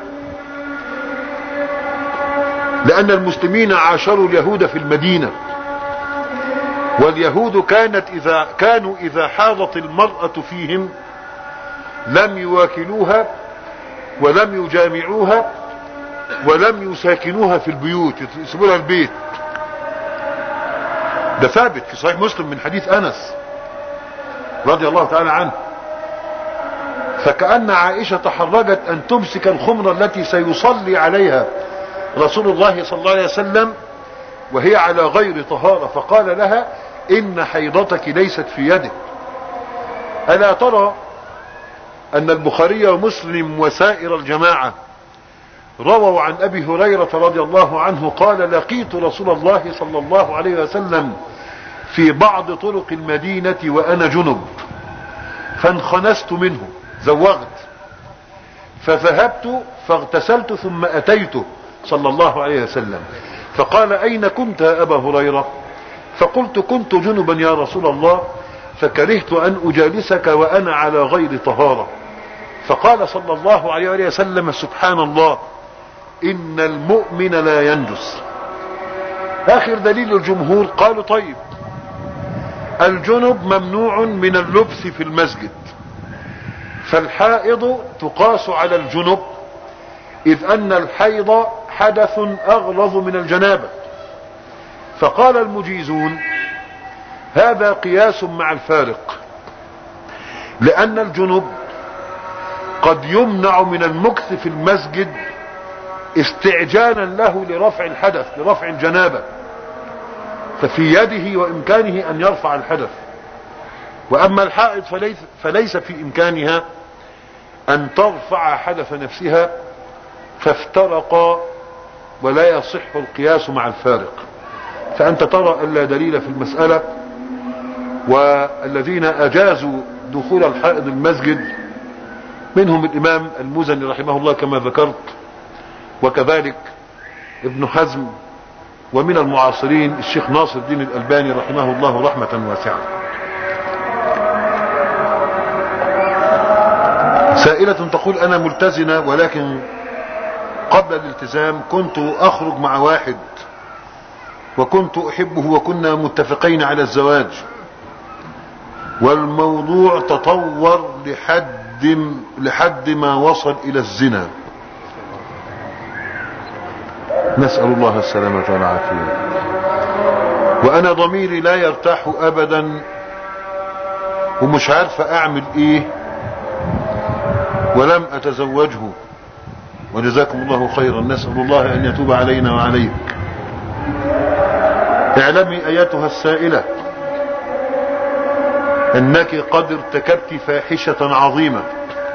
لأن المسلمين عاشروا اليهود في المدينة، واليهود كانت إذا كانوا إذا حاضت المرأة فيهم لم يواكلوها ولم يجامعوها ولم يساكنوها في البيوت، يسيبوا لها البيت. ده ثابت في صحيح مسلم من حديث أنس رضي الله تعالى عنه. فكأن عائشة تحرجت أن تمسك الخمرة التي سيصلي عليها رسول الله صلى الله عليه وسلم وهي على غير طهارة، فقال لها إن حيضتك ليست في يدك. ألا ترى أن البخاري ومسلم وسائر الجماعة رووا عن أبي هريرة رضي الله عنه قال لقيت رسول الله صلى الله عليه وسلم في بعض طرق المدينة وأنا جنب فانخنست منه، زوغت، فذهبت فاغتسلت ثم أتيته صلى الله عليه وسلم فقال أين كنت يا أبا هريرة؟ فقلت كنت جنبا يا رسول الله فكرهت أن أجالسك وأنا على غير طهارة. فقال صلى الله عليه وسلم سبحان الله إن المؤمن لا ينجس. آخر دليل الجمهور قالوا طيب الجنب ممنوع من اللبس في المسجد، فالحائض تقاس على الجنب إذ أن الحيض حدث أغلظ من الجنابة. فقال المجيزون هذا قياس مع الفارق، لأن الجنب قد يمنع من المكث في المسجد استعجالا له لرفع الحدث، لرفع الجنابة، ففي يده وإمكانه أن يرفع الحدث. وأما الحائض فليس, فليس في إمكانها أن ترفع حدث نفسها، فافترقا ولا يصح القياس مع الفارق. فأنت ترى أن لا دليل في المسألة، والذين أجازوا دخول الحائض المسجد منهم الإمام المزني رحمه الله كما ذكرت، وكذلك ابن حزم، ومن المعاصرين الشيخ ناصر الدين الألباني رحمه الله رحمة واسعة. سائلة تقول: أنا ملتزمة، ولكن قبل الالتزام كنت أخرج مع واحد وكنت أحبه وكنا متفقين على الزواج، والموضوع تطور لحد لحد ما وصل إلى الزنا، نسأل الله السلامة والعافية، وأنا ضميري لا يرتاح أبدا ومش عارفة أعمل إيه، ولم أتزوجه، وجزاكم الله خيرا، نسأل الله أن يتوب علينا وعليك. اعلمي أيتها السائلة أنك قد ارتكبت فاحشة عظيمة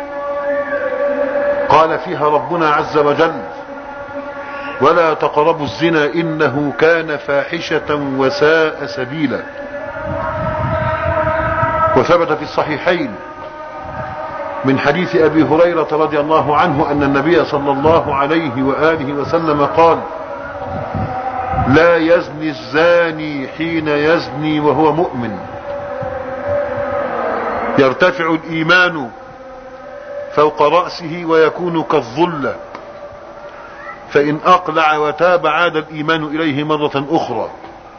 قال فيها ربنا عز وجل: ولا تقربوا الزنا إنه كان فاحشة وساء سبيلا. وثبت في الصحيحين من حديث أبي هريرة رضي الله عنه أن النبي صلى الله عليه وآله وسلم قال: لا يزني الزاني حين يزني وهو مؤمن، يرتفع الإيمان فوق رأسه ويكون كالظلة، فإن أقلع وتاب عاد الإيمان إليه مرة أخرى.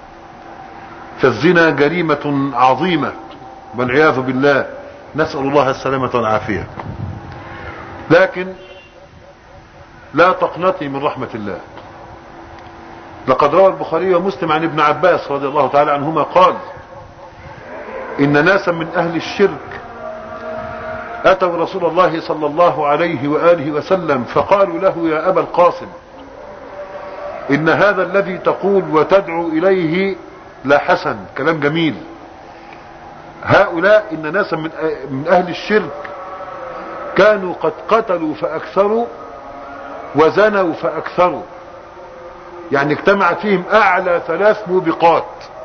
فالزنا جريمة عظيمة والعياذ بالله، نسأل الله السلامة والعافية. لكن لا تقنطي من رحمة الله. لقد روى البخاري ومسلم عن ابن عباس رضي الله تعالى عنهما قال: إن ناسا من أهل الشرك أتوا رسول الله صلى الله عليه وآله وسلم فقالوا له: يا أبا القاسم، إن هذا الذي تقول وتدعو إليه لا حسن، كلام جميل. هؤلاء إن ناسا من أهل الشرك كانوا قد قتلوا فأكثروا وزنوا فأكثروا، يعني اجتمعت فيهم أعلى ثلاث موبقات: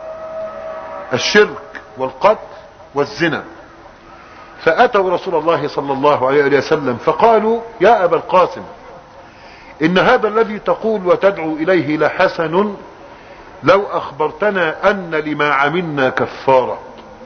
الشرك والقتل والزنا. فأتوا رسول الله صلى الله عليه وسلم فقالوا: يا أبا القاسم، إن هذا الذي تقول وتدعو إليه لحسن، لو أخبرتنا أن لما عملنا كفارة.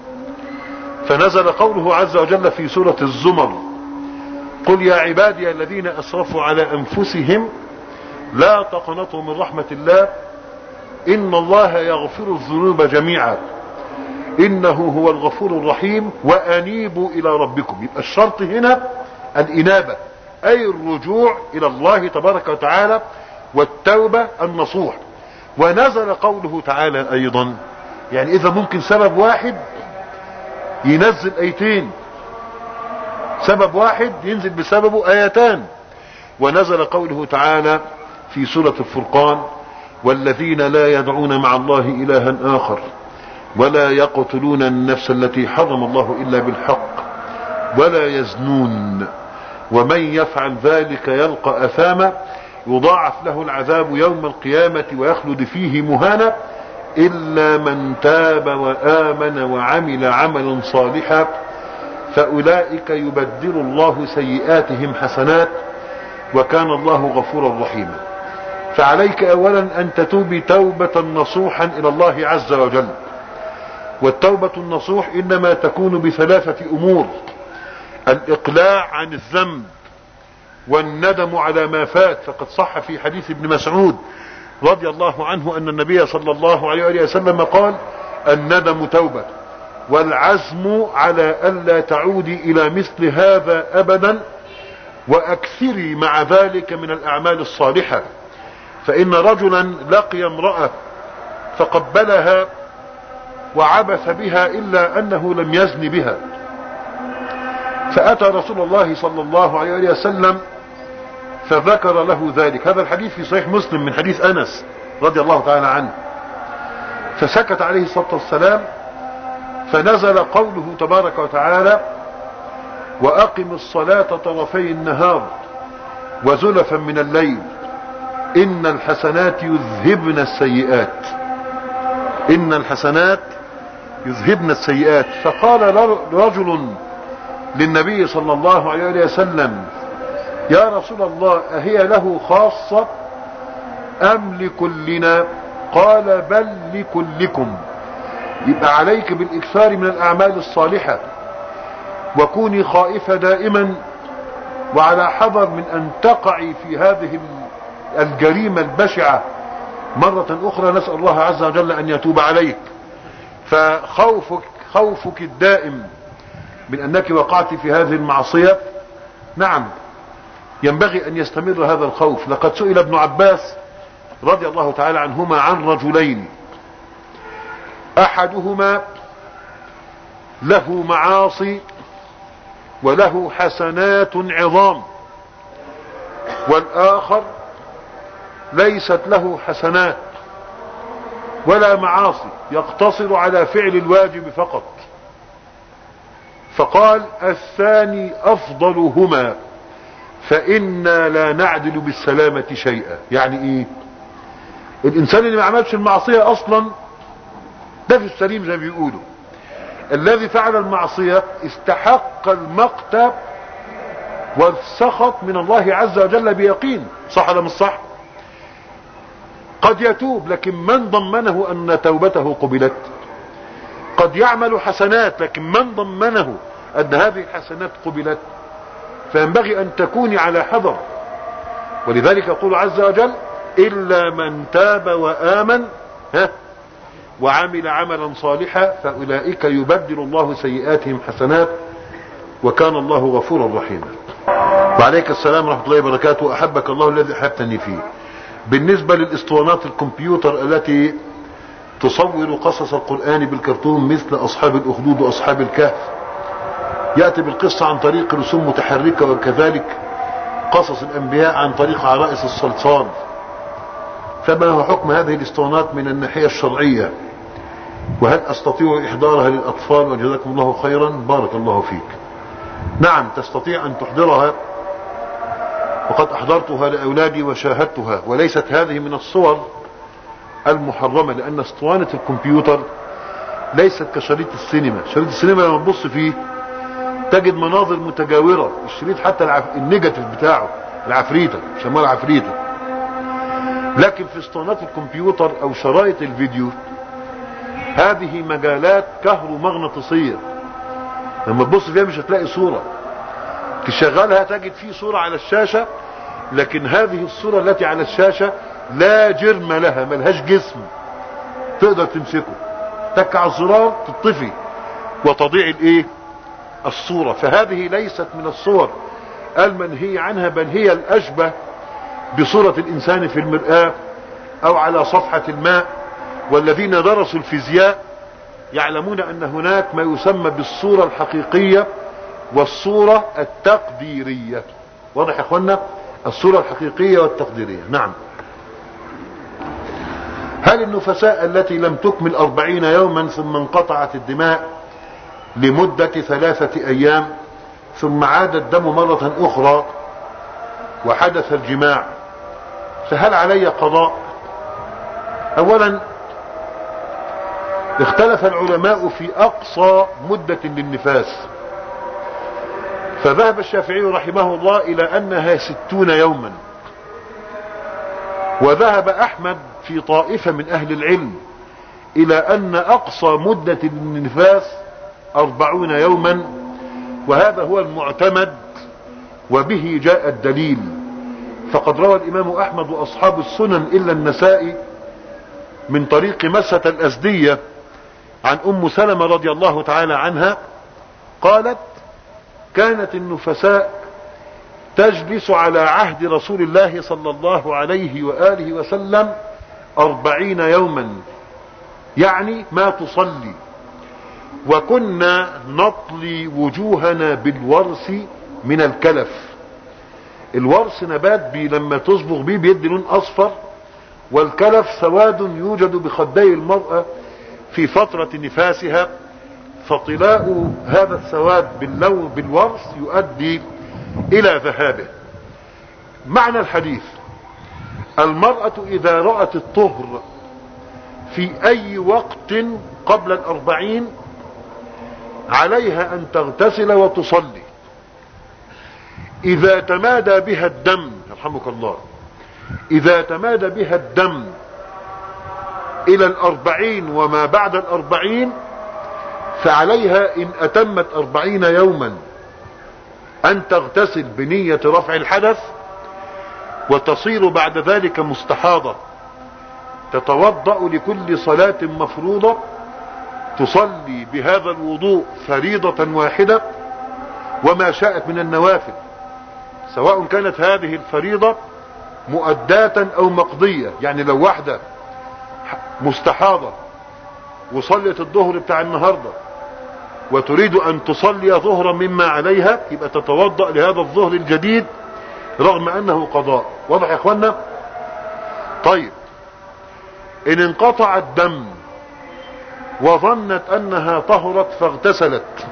فنزل قوله عز وجل في سورة الزمر: قل يا عبادي الذين أسرفوا على أنفسهم لا تقنطوا من رحمة الله إن الله يغفر الذنوب جميعا إنه هو الغفور الرحيم وأنيبوا إلى ربكم. يبقى الشرط هنا الإنابة، أي الرجوع إلى الله تبارك وتعالى والتوبة النصوح. ونزل قوله تعالى أيضا، يعني إذا ممكن سبب واحد ينزل آيتين، سبب واحد ينزل بسببه آيتان. ونزل قوله تعالى في سورة الفرقان: والذين لا يدعون مع الله إلها آخر ولا يقتلون النفس التي حرم الله إلا بالحق ولا يزنون ومن يفعل ذلك يلقى أثاما يضاعف له العذاب يوم القيامة ويخلد فيه مهانا إلا من تاب وآمن وعمل عملا صالحا فأولئك يبدل الله سيئاتهم حسنات وكان الله غفورا رحيما. فعليك أولا أن تتوبي توبة نصوحا إلى الله عز وجل. والتوبة النصوح إنما تكون بثلاثة أمور: الإقلاع عن الذنب والندم على ما فات. فقد صح في حديث ابن مسعود رضي الله عنه أن النبي صلى الله عليه وسلم قال: الندم توبة، والعزم على ألا تعودي إلى مثل هذا أبدا، وأكثري مع ذلك من الأعمال الصالحة. فإن رجلا لقي امرأة فقبلها وعبث بها إلا أنه لم يزن بها، فأتى رسول الله صلى الله عليه وسلم فذكر له ذلك. هذا الحديث في صحيح مسلم من حديث أنس رضي الله تعالى عنه. فسكت عليه الصلاة والسلام، فنزل قوله تبارك وتعالى: وأقم الصلاة طرفي النهار وزلفا من الليل إن الحسنات يذهبن السيئات إن الحسنات يذهبن السيئات. فقال رجل للنبي صلى الله عليه وسلم: يا رسول الله، أهي له خاصة أم لكلنا؟ قال: بل لكلكم. يبقى عليك بالإكثار من الأعمال الصالحة، وكوني خائفة دائما وعلى حذر من أن تقعي في هذه الجريمة البشعة مرة أخرى. نسأل الله عز وجل أن يتوب عليك. فخوفك خوفك الدائم من أنك وقعت في هذه المعصية، نعم، ينبغي أن يستمر هذا الخوف. لقد سئل ابن عباس رضي الله تعالى عنهما عن رجلين، أحدهما له معاصي وله حسنات عظام، والآخر ليست له حسنات ولا معاصي، يقتصر على فعل الواجب فقط. فقال: الثاني أفضلهما، فإنا لا نعدل بالسلامة شيئا. يعني إيه؟ الإنسان اللي ما عملش المعصية أصلا ده في السليم زي ما بيقولوا. الذي فعل المعصية استحق المقت والسخط من الله عز وجل بيقين. صح ولا مش صح؟ قد يتوب، لكن من ضمنه أن توبته قبلت؟ قد يعمل حسنات، لكن من ضمنه أن هذه الحسنات قبلت؟ فينبغي أن تكوني على حذر. ولذلك يقول عز وجل: إلا من تاب وآمن ها وعمل عملا صالحا فأولئك يبدل الله سيئاتهم حسنات وكان الله غفورا رحيما. وعليك السلام ورحمة الله وبركاته. أحبك الله الذي أحبتني فيه. بالنسبة للإسطوانات الكمبيوتر التي تصور قصص القرآن بالكرتون مثل أصحاب الأخدود وأصحاب الكهف، يأتي بالقصة عن طريق رسوم متحركة، وكذلك قصص الأنبياء عن طريق عرائس الصلصال، فما هو حكم هذه الإسطوانات من الناحية الشرعية؟ وهل أستطيع إحضارها للأطفال؟ وجزاكم الله خيرا، بارك الله فيك. نعم، تستطيع أن تحضرها، وقد أحضرتها لأولادي وشاهدتها، وليست هذه من الصور المحرمة، لأن اسطوانة الكمبيوتر ليست كشريط السينما. شريط السينما لما تبص فيه تجد مناظر متجاورة، الشريط حتى العف... النيجاتيف بتاعه العفريتة، شمال عفريتة. لكن في اسطوانات الكمبيوتر أو شرايط الفيديو هذه مجالات كهرومغناطيسية، لما تبص فيها مش هتلاقي صورة، تشغلها تجد فيه صورة على الشاشة، لكن هذه الصورة التي على الشاشة لا جرم لها، ملهاش جسم تقدر تمسكه، تك على الزرار تطفي وتضيع الايه الصورة. فهذه ليست من الصور المنهي عنها، بل هي الاشبه بصورة الانسان في المرآة او على صفحة الماء. والذين درسوا الفيزياء يعلمون ان هناك ما يسمى بالصورة الحقيقية والصورة التقديرية. واضح يا اخوانا؟ الصورة الحقيقية والتقديرية. نعم. هل النفساء التي لم تكمل أربعين يوما ثم انقطعت الدماء لمدة ثلاثة أيام ثم عاد الدم مرة أخرى وحدث الجماع، فهل علي قضاء؟ أولا اختلف العلماء في أقصى مدة للنفاس، فذهب الشافعي رحمه الله إلى أنها ستون يوما، وذهب أحمد في طائفة من أهل العلم إلى أن أقصى مدة للنفاس أربعون يوما، وهذا هو المعتمد وبه جاء الدليل. فقد روى الإمام أحمد وأصحاب السنن إلا النسائي من طريق مسة الأزدية عن أم سلمة رضي الله تعالى عنها قالت: كانت النفساء تجلس على عهد رسول الله صلى الله عليه وآله وسلم أربعين يوما، يعني ما تصلي، وكنا نطلي وجوهنا بالورس من الكلف. الورس نبات بي لما تصبغ بيه بيدي لون اصفر، والكلف سواد يوجد بخدي المرأة في فترة نفاسها، فطلاء هذا السواد باللون بالورس يؤدي الى ذهابه. معنى الحديث: المرأة اذا رأت الطهر في اي وقت قبل الاربعين عليها ان تغتسل وتصلي. اذا تمادى بها الدم، يرحمك الله، اذا تمادى بها الدم الى الاربعين وما بعد الاربعين فعليها ان اتمت اربعين يوما ان تغتسل بنية رفع الحدث، وتصير بعد ذلك مستحاضة، تتوضأ لكل صلاة مفروضة، تصلي بهذا الوضوء فريضة واحدة وما شاءت من النوافل، سواء كانت هذه الفريضة مؤداة او مقضية. يعني لو واحدة مستحاضة وصلت الظهر بتاع النهاردة وتريد ان تصلي ظهرا مما عليها، يبقى تتوضأ لهذا الظهر الجديد رغم انه قضاء. واضح يا اخوانا؟ طيب، ان انقطع الدم وظنت انها طهرت فاغتسلت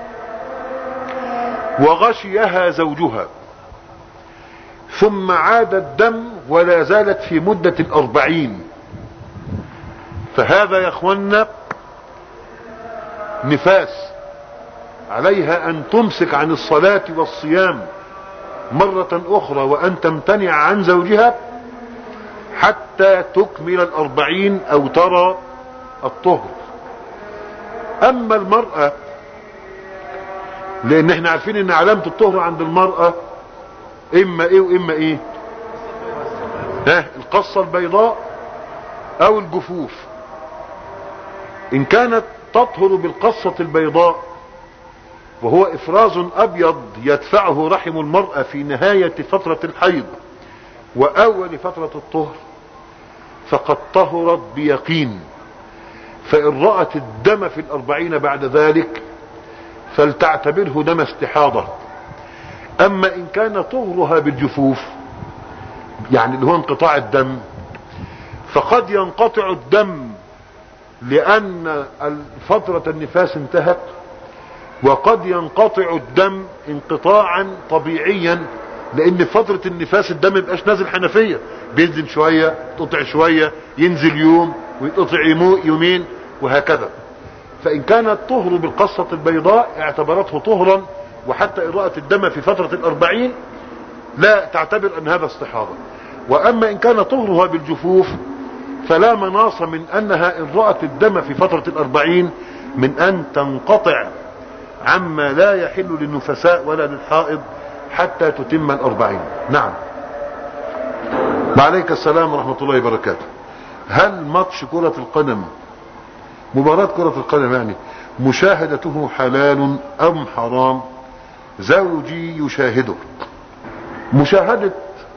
وغشيها زوجها ثم عاد الدم ولا زالت في مدة الاربعين، فهذا يا اخوانا نفاس، عليها ان تمسك عن الصلاة والصيام مرة اخرى وان تمتنع عن زوجها حتى تكمل الاربعين او ترى الطهر. اما المرأة، لان احنا عارفين ان علامة الطهر عند المرأة اما ايه واما ايه، ها، القصة البيضاء او الجفوف. ان كانت تطهر بالقصة البيضاء وهو افراز ابيض يدفعه رحم المرأة في نهاية فترة الحيض واول فترة الطهر، فقد طهرت بيقين. فان رأت الدم في الاربعين بعد ذلك فلتعتبره دم استحاضة. اما ان كان طهرها بالجفوف، يعني اللي هو انقطاع الدم، فقد ينقطع الدم لان فترة النفاس انتهت، وقد ينقطع الدم انقطاعا طبيعيا لان فترة النفاس الدم مبقاش نازل حنفية، بينزل شوية تقطع شوية، ينزل يوم ويقطع يومين وهكذا. فان كانت طهر بالقصة البيضاء اعتبرته طهرا، وحتى ان رأت الدم في فترة الاربعين لا تعتبر ان هذا استحاضة. واما ان كان طهرها بالجفوف فلا مناص من انها ان رأت الدم في فترة الاربعين من ان تنقطع عما لا يحل للنفساء ولا للحائض حتى تتم الاربعين. نعم. وعليك السلام ورحمة الله وبركاته. هل ماتش كرة القدم، مباراة كرة القدم يعني، مشاهدته حلال ام حرام؟ زوجي يشاهده. مشاهدة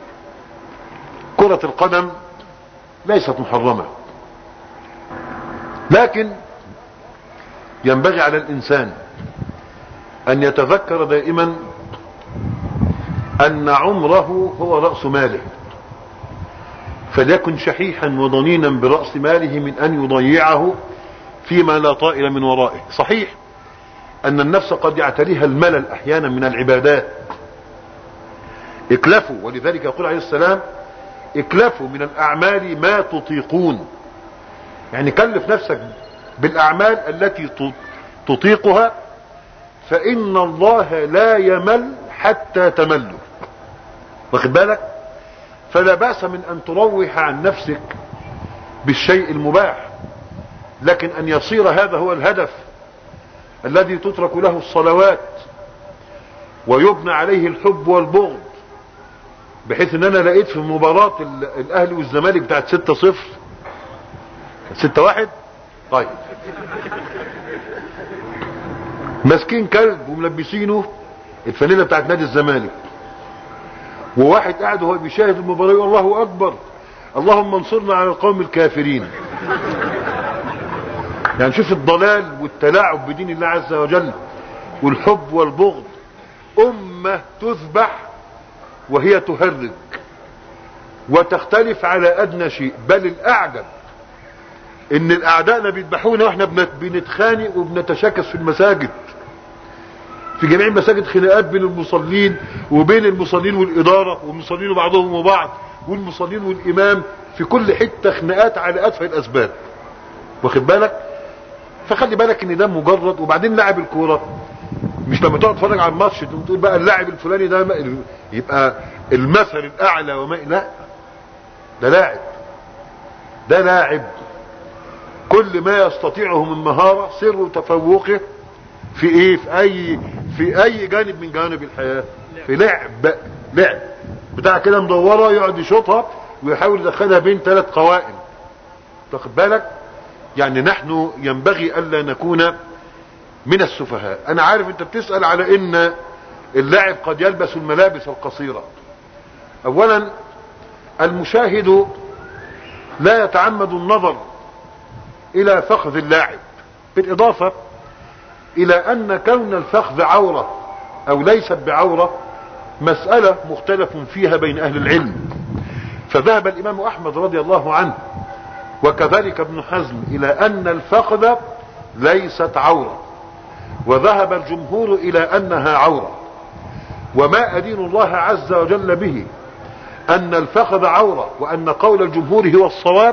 كرة القدم ليست محرمة، لكن ينبغي على الانسان ان يتذكر دائما ان عمره هو رأس ماله، فليكن شحيحا وضنينا برأس ماله من ان يضيعه فيما لا طائل من ورائه. صحيح ان النفس قد يعتريها الملل احيانا من العبادات، اكلفوا، ولذلك يقول عليه السلام: اكلفوا من الاعمال ما تطيقون. يعني كلف نفسك بالاعمال التي تطيقها، فان الله لا يمل حتى تملوا. واخد بالك؟ فلا بأس من ان تروح عن نفسك بالشيء المباح، لكن ان يصير هذا هو الهدف الذي تترك له الصلوات ويبنى عليه الحب والبغض، بحيث ان انا لقيت في مباراة الاهلي والزمالك بتاعت ستة صفر ستة واحد، طيب ماسكين كلب وملبسينه الفانيله بتاعت نادي الزمالك، وواحد قاعد وهو بيشاهد المباراة يقول: الله اكبر، اللهم انصرنا على القوم الكافرين. يعني شوف الضلال والتلاعب بدين الله عز وجل والحب والبغض. أمة تذبح وهي تهرج وتختلف على أدنى شيء. بل الأعجب إن الأعداء بيذبحونا وإحنا بنتخانق وبنتشاكس في المساجد، في جميع المساجد خناقات بين المصلين وبين المصلين والإدارة والمصلين وبعضهم وبعض والمصلين والإمام، في كل حتة خناقات على أتفه الأسباب، واخد بالك؟ فخلي بالك ان ده مجرد. وبعدين لاعب الكورة مش لما تقعد تتفرج على الماتش تقول بقى اللاعب الفلاني ده يبقى المثل الأعلى وما، لا، ده لاعب، ده لاعب كل ما يستطيعه من مهارة سر تفوقه في ايه، في اي في اي جانب من جوانب الحياة، في لعب لعب بتاع كده مدورة يقعد يشوطها ويحاول يدخلها بين ثلاث قوائم، تاخد بالك؟ يعني نحن ينبغي الا نكون من السفهاء. انا عارف انت بتسأل على ان اللاعب قد يلبس الملابس القصيرة. اولا المشاهد لا يتعمد النظر الى فخذ اللاعب، بالاضافة الى ان كون الفخذ عورة او ليست بعورة مسألة مختلف فيها بين اهل العلم. فذهب الامام احمد رضي الله عنه وكذلك ابن حزم الى ان الفخذ ليست عورة، وذهب الجمهور الى انها عورة. وما ادين الله عز وجل به ان الفخذ عورة وان قول الجمهور هو الصواب،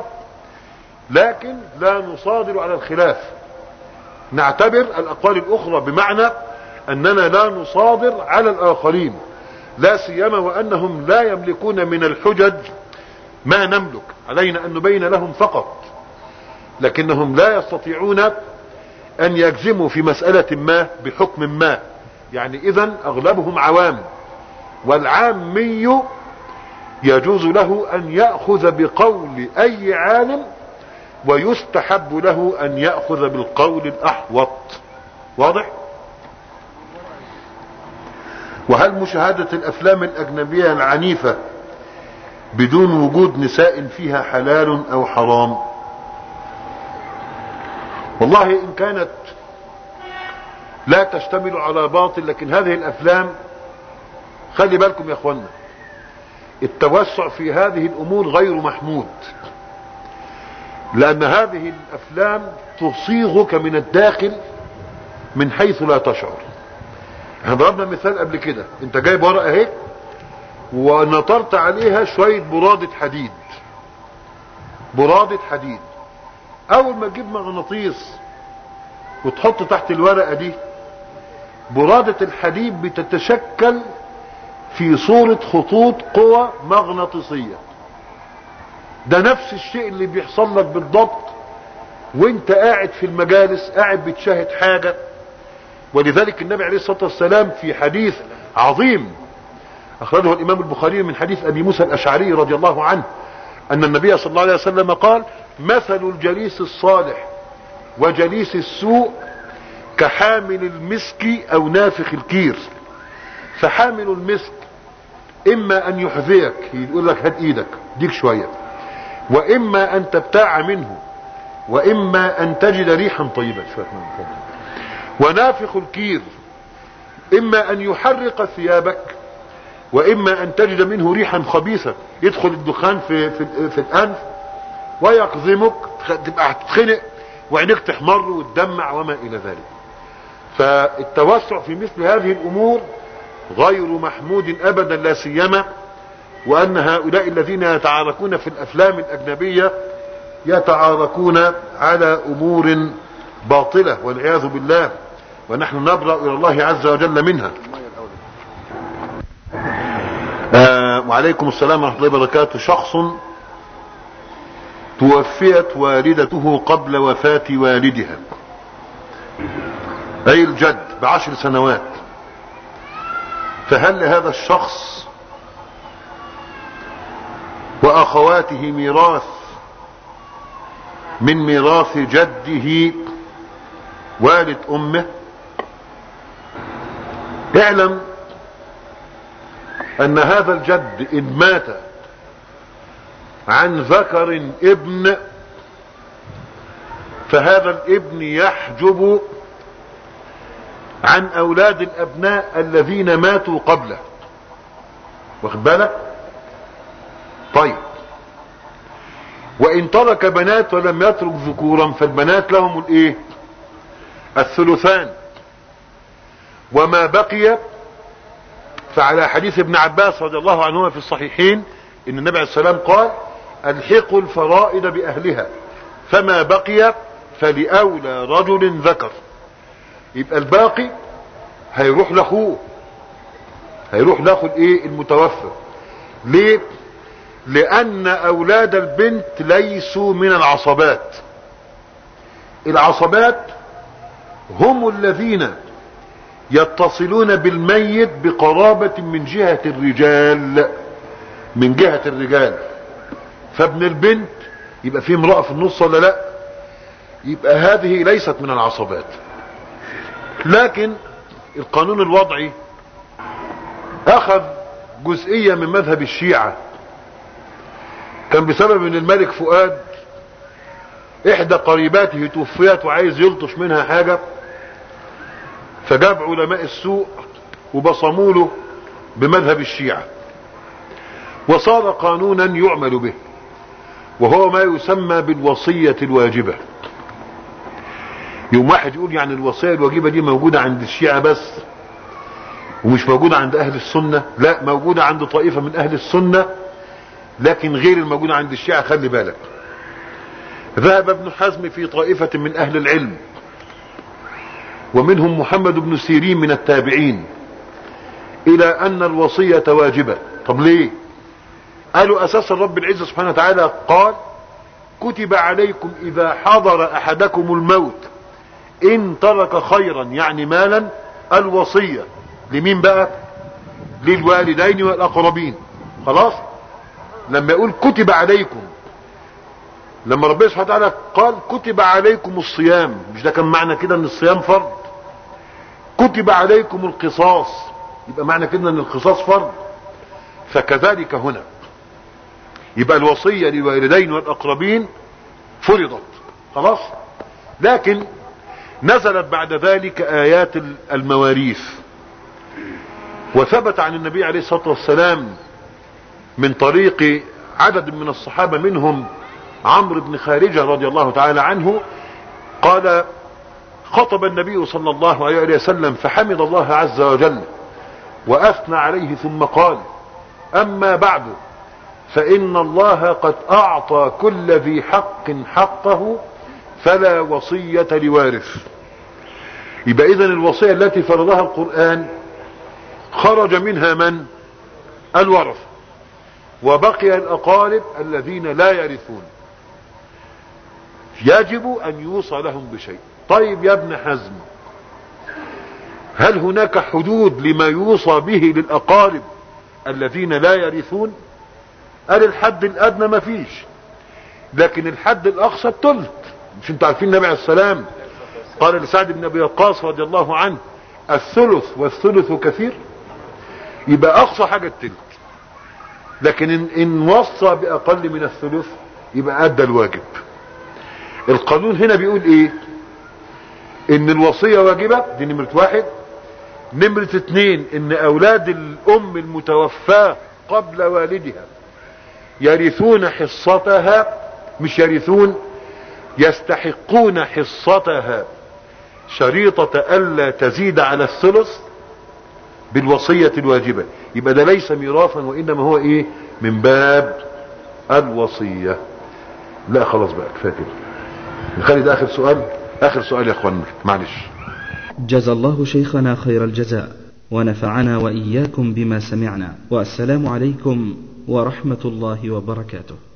لكن لا نصادر على الخلاف، نعتبر الاقوال الاخرى بمعنى اننا لا نصادر على الاخرين، لا سيما وانهم لا يملكون من الحجج ما نملك، علينا ان نبين لهم فقط، لكنهم لا يستطيعون ان يجزموا في مسألة ما بحكم ما. يعني اذا اغلبهم عوام، والعامي يجوز له ان يأخذ بقول اي عالم ويستحب له ان يأخذ بالقول الاحوط. واضح؟ وهل مشاهدة الافلام الاجنبية العنيفة بدون وجود نساء فيها حلال او حرام؟ والله ان كانت لا تشتمل على باطل، لكن هذه الافلام خلي بالكم يا اخوانا، التوسع في هذه الامور غير محمود، لان هذه الافلام تصيغك من الداخل من حيث لا تشعر. احنا ضربنا مثال قبل كده، انت جايب ورقه اهي ونطرت عليها شوية برادة حديد، برادة حديد، اول ما تجيب مغناطيس وتحط تحت الورقة دي، برادة الحديد بتتشكل في صورة خطوط قوى مغناطيسية. ده نفس الشيء اللي بيحصل لك بالضبط وانت قاعد في المجالس، قاعد بتشاهد حاجة. ولذلك النبي عليه الصلاة والسلام في حديث عظيم اخرجه الامام البخاري من حديث ابي موسى الاشعري رضي الله عنه ان النبي صلى الله عليه وسلم قال: مثل الجليس الصالح وجليس السوء كحامل المسك او نافخ الكير. فحامل المسك اما ان يحذيك، يقول لك هات ايدك ديك شوية، واما ان تبتاع منه، واما ان تجد ريحا طيبة شوية من فضل. ونافخ الكير اما ان يحرق ثيابك، واما ان تجد منه ريحا خبيثة، يدخل الدخان في, في, في الانف ويقزمك، تبقى هتتخنق وعينيك تحمر وتدمع وما الى ذلك. فالتوسع في مثل هذه الامور غير محمود ابدا، لا سيما وان هؤلاء الذين يتعاركون في الافلام الاجنبية يتعاركون على امور باطلة والعياذ بالله، ونحن نبرأ الى الله عز وجل منها. آه وعليكم السلام ورحمة الله وبركاته. شخص توفيت والدته قبل وفاة والدها، اي الجد، بعشر سنوات، فهل لهذا الشخص واخواته ميراث من ميراث جده والد امه؟ اعلم ان هذا الجد ان مات عن ذكر ابن فهذا الابن يحجب عن اولاد الابناء الذين ماتوا قبله، واخد بالك؟ طيب، وان ترك بنات ولم يترك ذكورا فالبنات لهم الايه؟ الثلثان. وما بقي فعلى حديث ابن عباس رضي الله عنهما في الصحيحين ان النبي عليه السلام قال: الحقوا الفرائض باهلها، فما بقي فلأولى رجل ذكر. يبقى الباقي هيروح لاخوه، هيروح لاخو الايه؟ المتوفى. ليه؟ لان اولاد البنت ليسوا من العصبات. العصبات هم الذين يتصلون بالميت بقرابة من جهة الرجال، من جهة الرجال. فابن البنت يبقى فيه امرأة في النص ولا لا؟ يبقى هذه ليست من العصبات. لكن القانون الوضعي اخذ جزئية من مذهب الشيعة، كان بسبب ان الملك فؤاد احدى قريباته توفيت وعايز يلطش منها حاجة، فجاب علماء السوء وبصموا له بمذهب الشيعة، وصار قانونا يعمل به، وهو ما يسمى بالوصية الواجبة. يوم واحد يقول يعني الوصية الواجبة دي موجودة عند الشيعة بس ومش موجودة عند اهل السنة؟ لا، موجودة عند طائفة من اهل السنة لكن غير الموجودة عند الشيعة. خلي بالك، ذهب ابن حزم في طائفة من اهل العلم ومنهم محمد بن سيرين من التابعين الى ان الوصية واجبة. طب ليه؟ قالوا اساسا رب العزة سبحانه وتعالى قال: كتب عليكم اذا حضر احدكم الموت ان ترك خيرا، يعني مالا، الوصية. لمين بقى؟ للوالدين والاقربين. خلاص؟ لما يقول كتب عليكم، لما ربنا سبحانه وتعالى قال كتب عليكم الصيام، مش ده كان معنى كده ان الصيام فرض؟ كتب عليكم القصاص، يبقى معنى كده ان القصاص فرض. فكذلك هنا، يبقى الوصية للوالدين والاقربين فرضت خلاص. لكن نزلت بعد ذلك ايات المواريث، وثبت عن النبي عليه الصلاة والسلام من طريق عدد من الصحابة منهم عمرو بن خارجة رضي الله تعالى عنه قال: خطب النبي صلى الله عليه وسلم فحمد الله عز وجل واثنى عليه ثم قال: اما بعد فان الله قد اعطى كل ذي حق حقه فلا وصية لوارث. يبقى اذن الوصية التي فرضها القرآن خرج منها من؟ الورث، وبقي الاقارب الذين لا يرثون، يجب ان يوصى لهم بشيء. طيب يا ابن حزم، هل هناك حدود لما يوصى به للاقارب الذين لا يرثون؟ قال الحد الادنى ما فيش، لكن الحد الاقصى الثلث. مش انتوا عارفين النبي عليه السلام قال لسعد بن ابي وقاص رضي الله عنه: الثلث والثلث كثير. يبقى اقصى حاجة الثلث، لكن ان, إن وصى باقل من الثلث يبقى ادى الواجب. القانون هنا بيقول ايه؟ ان الوصية واجبة، دي نمرة واحد. نمرة اتنين، ان اولاد الام المتوفاة قبل والدها يرثون حصتها، مش يرثون، يستحقون حصتها شريطة الا تزيد على الثلث بالوصية الواجبة. يبقى ده ليس ميراثا وانما هو ايه؟ من باب الوصية. لا خلاص بقى كفاية كده، نخلي ده اخر سؤال. اخر سؤال يا اخوانا معلش. جزا الله شيخنا خير الجزاء ونفعنا وإياكم بما سمعنا، والسلام عليكم ورحمة الله وبركاته.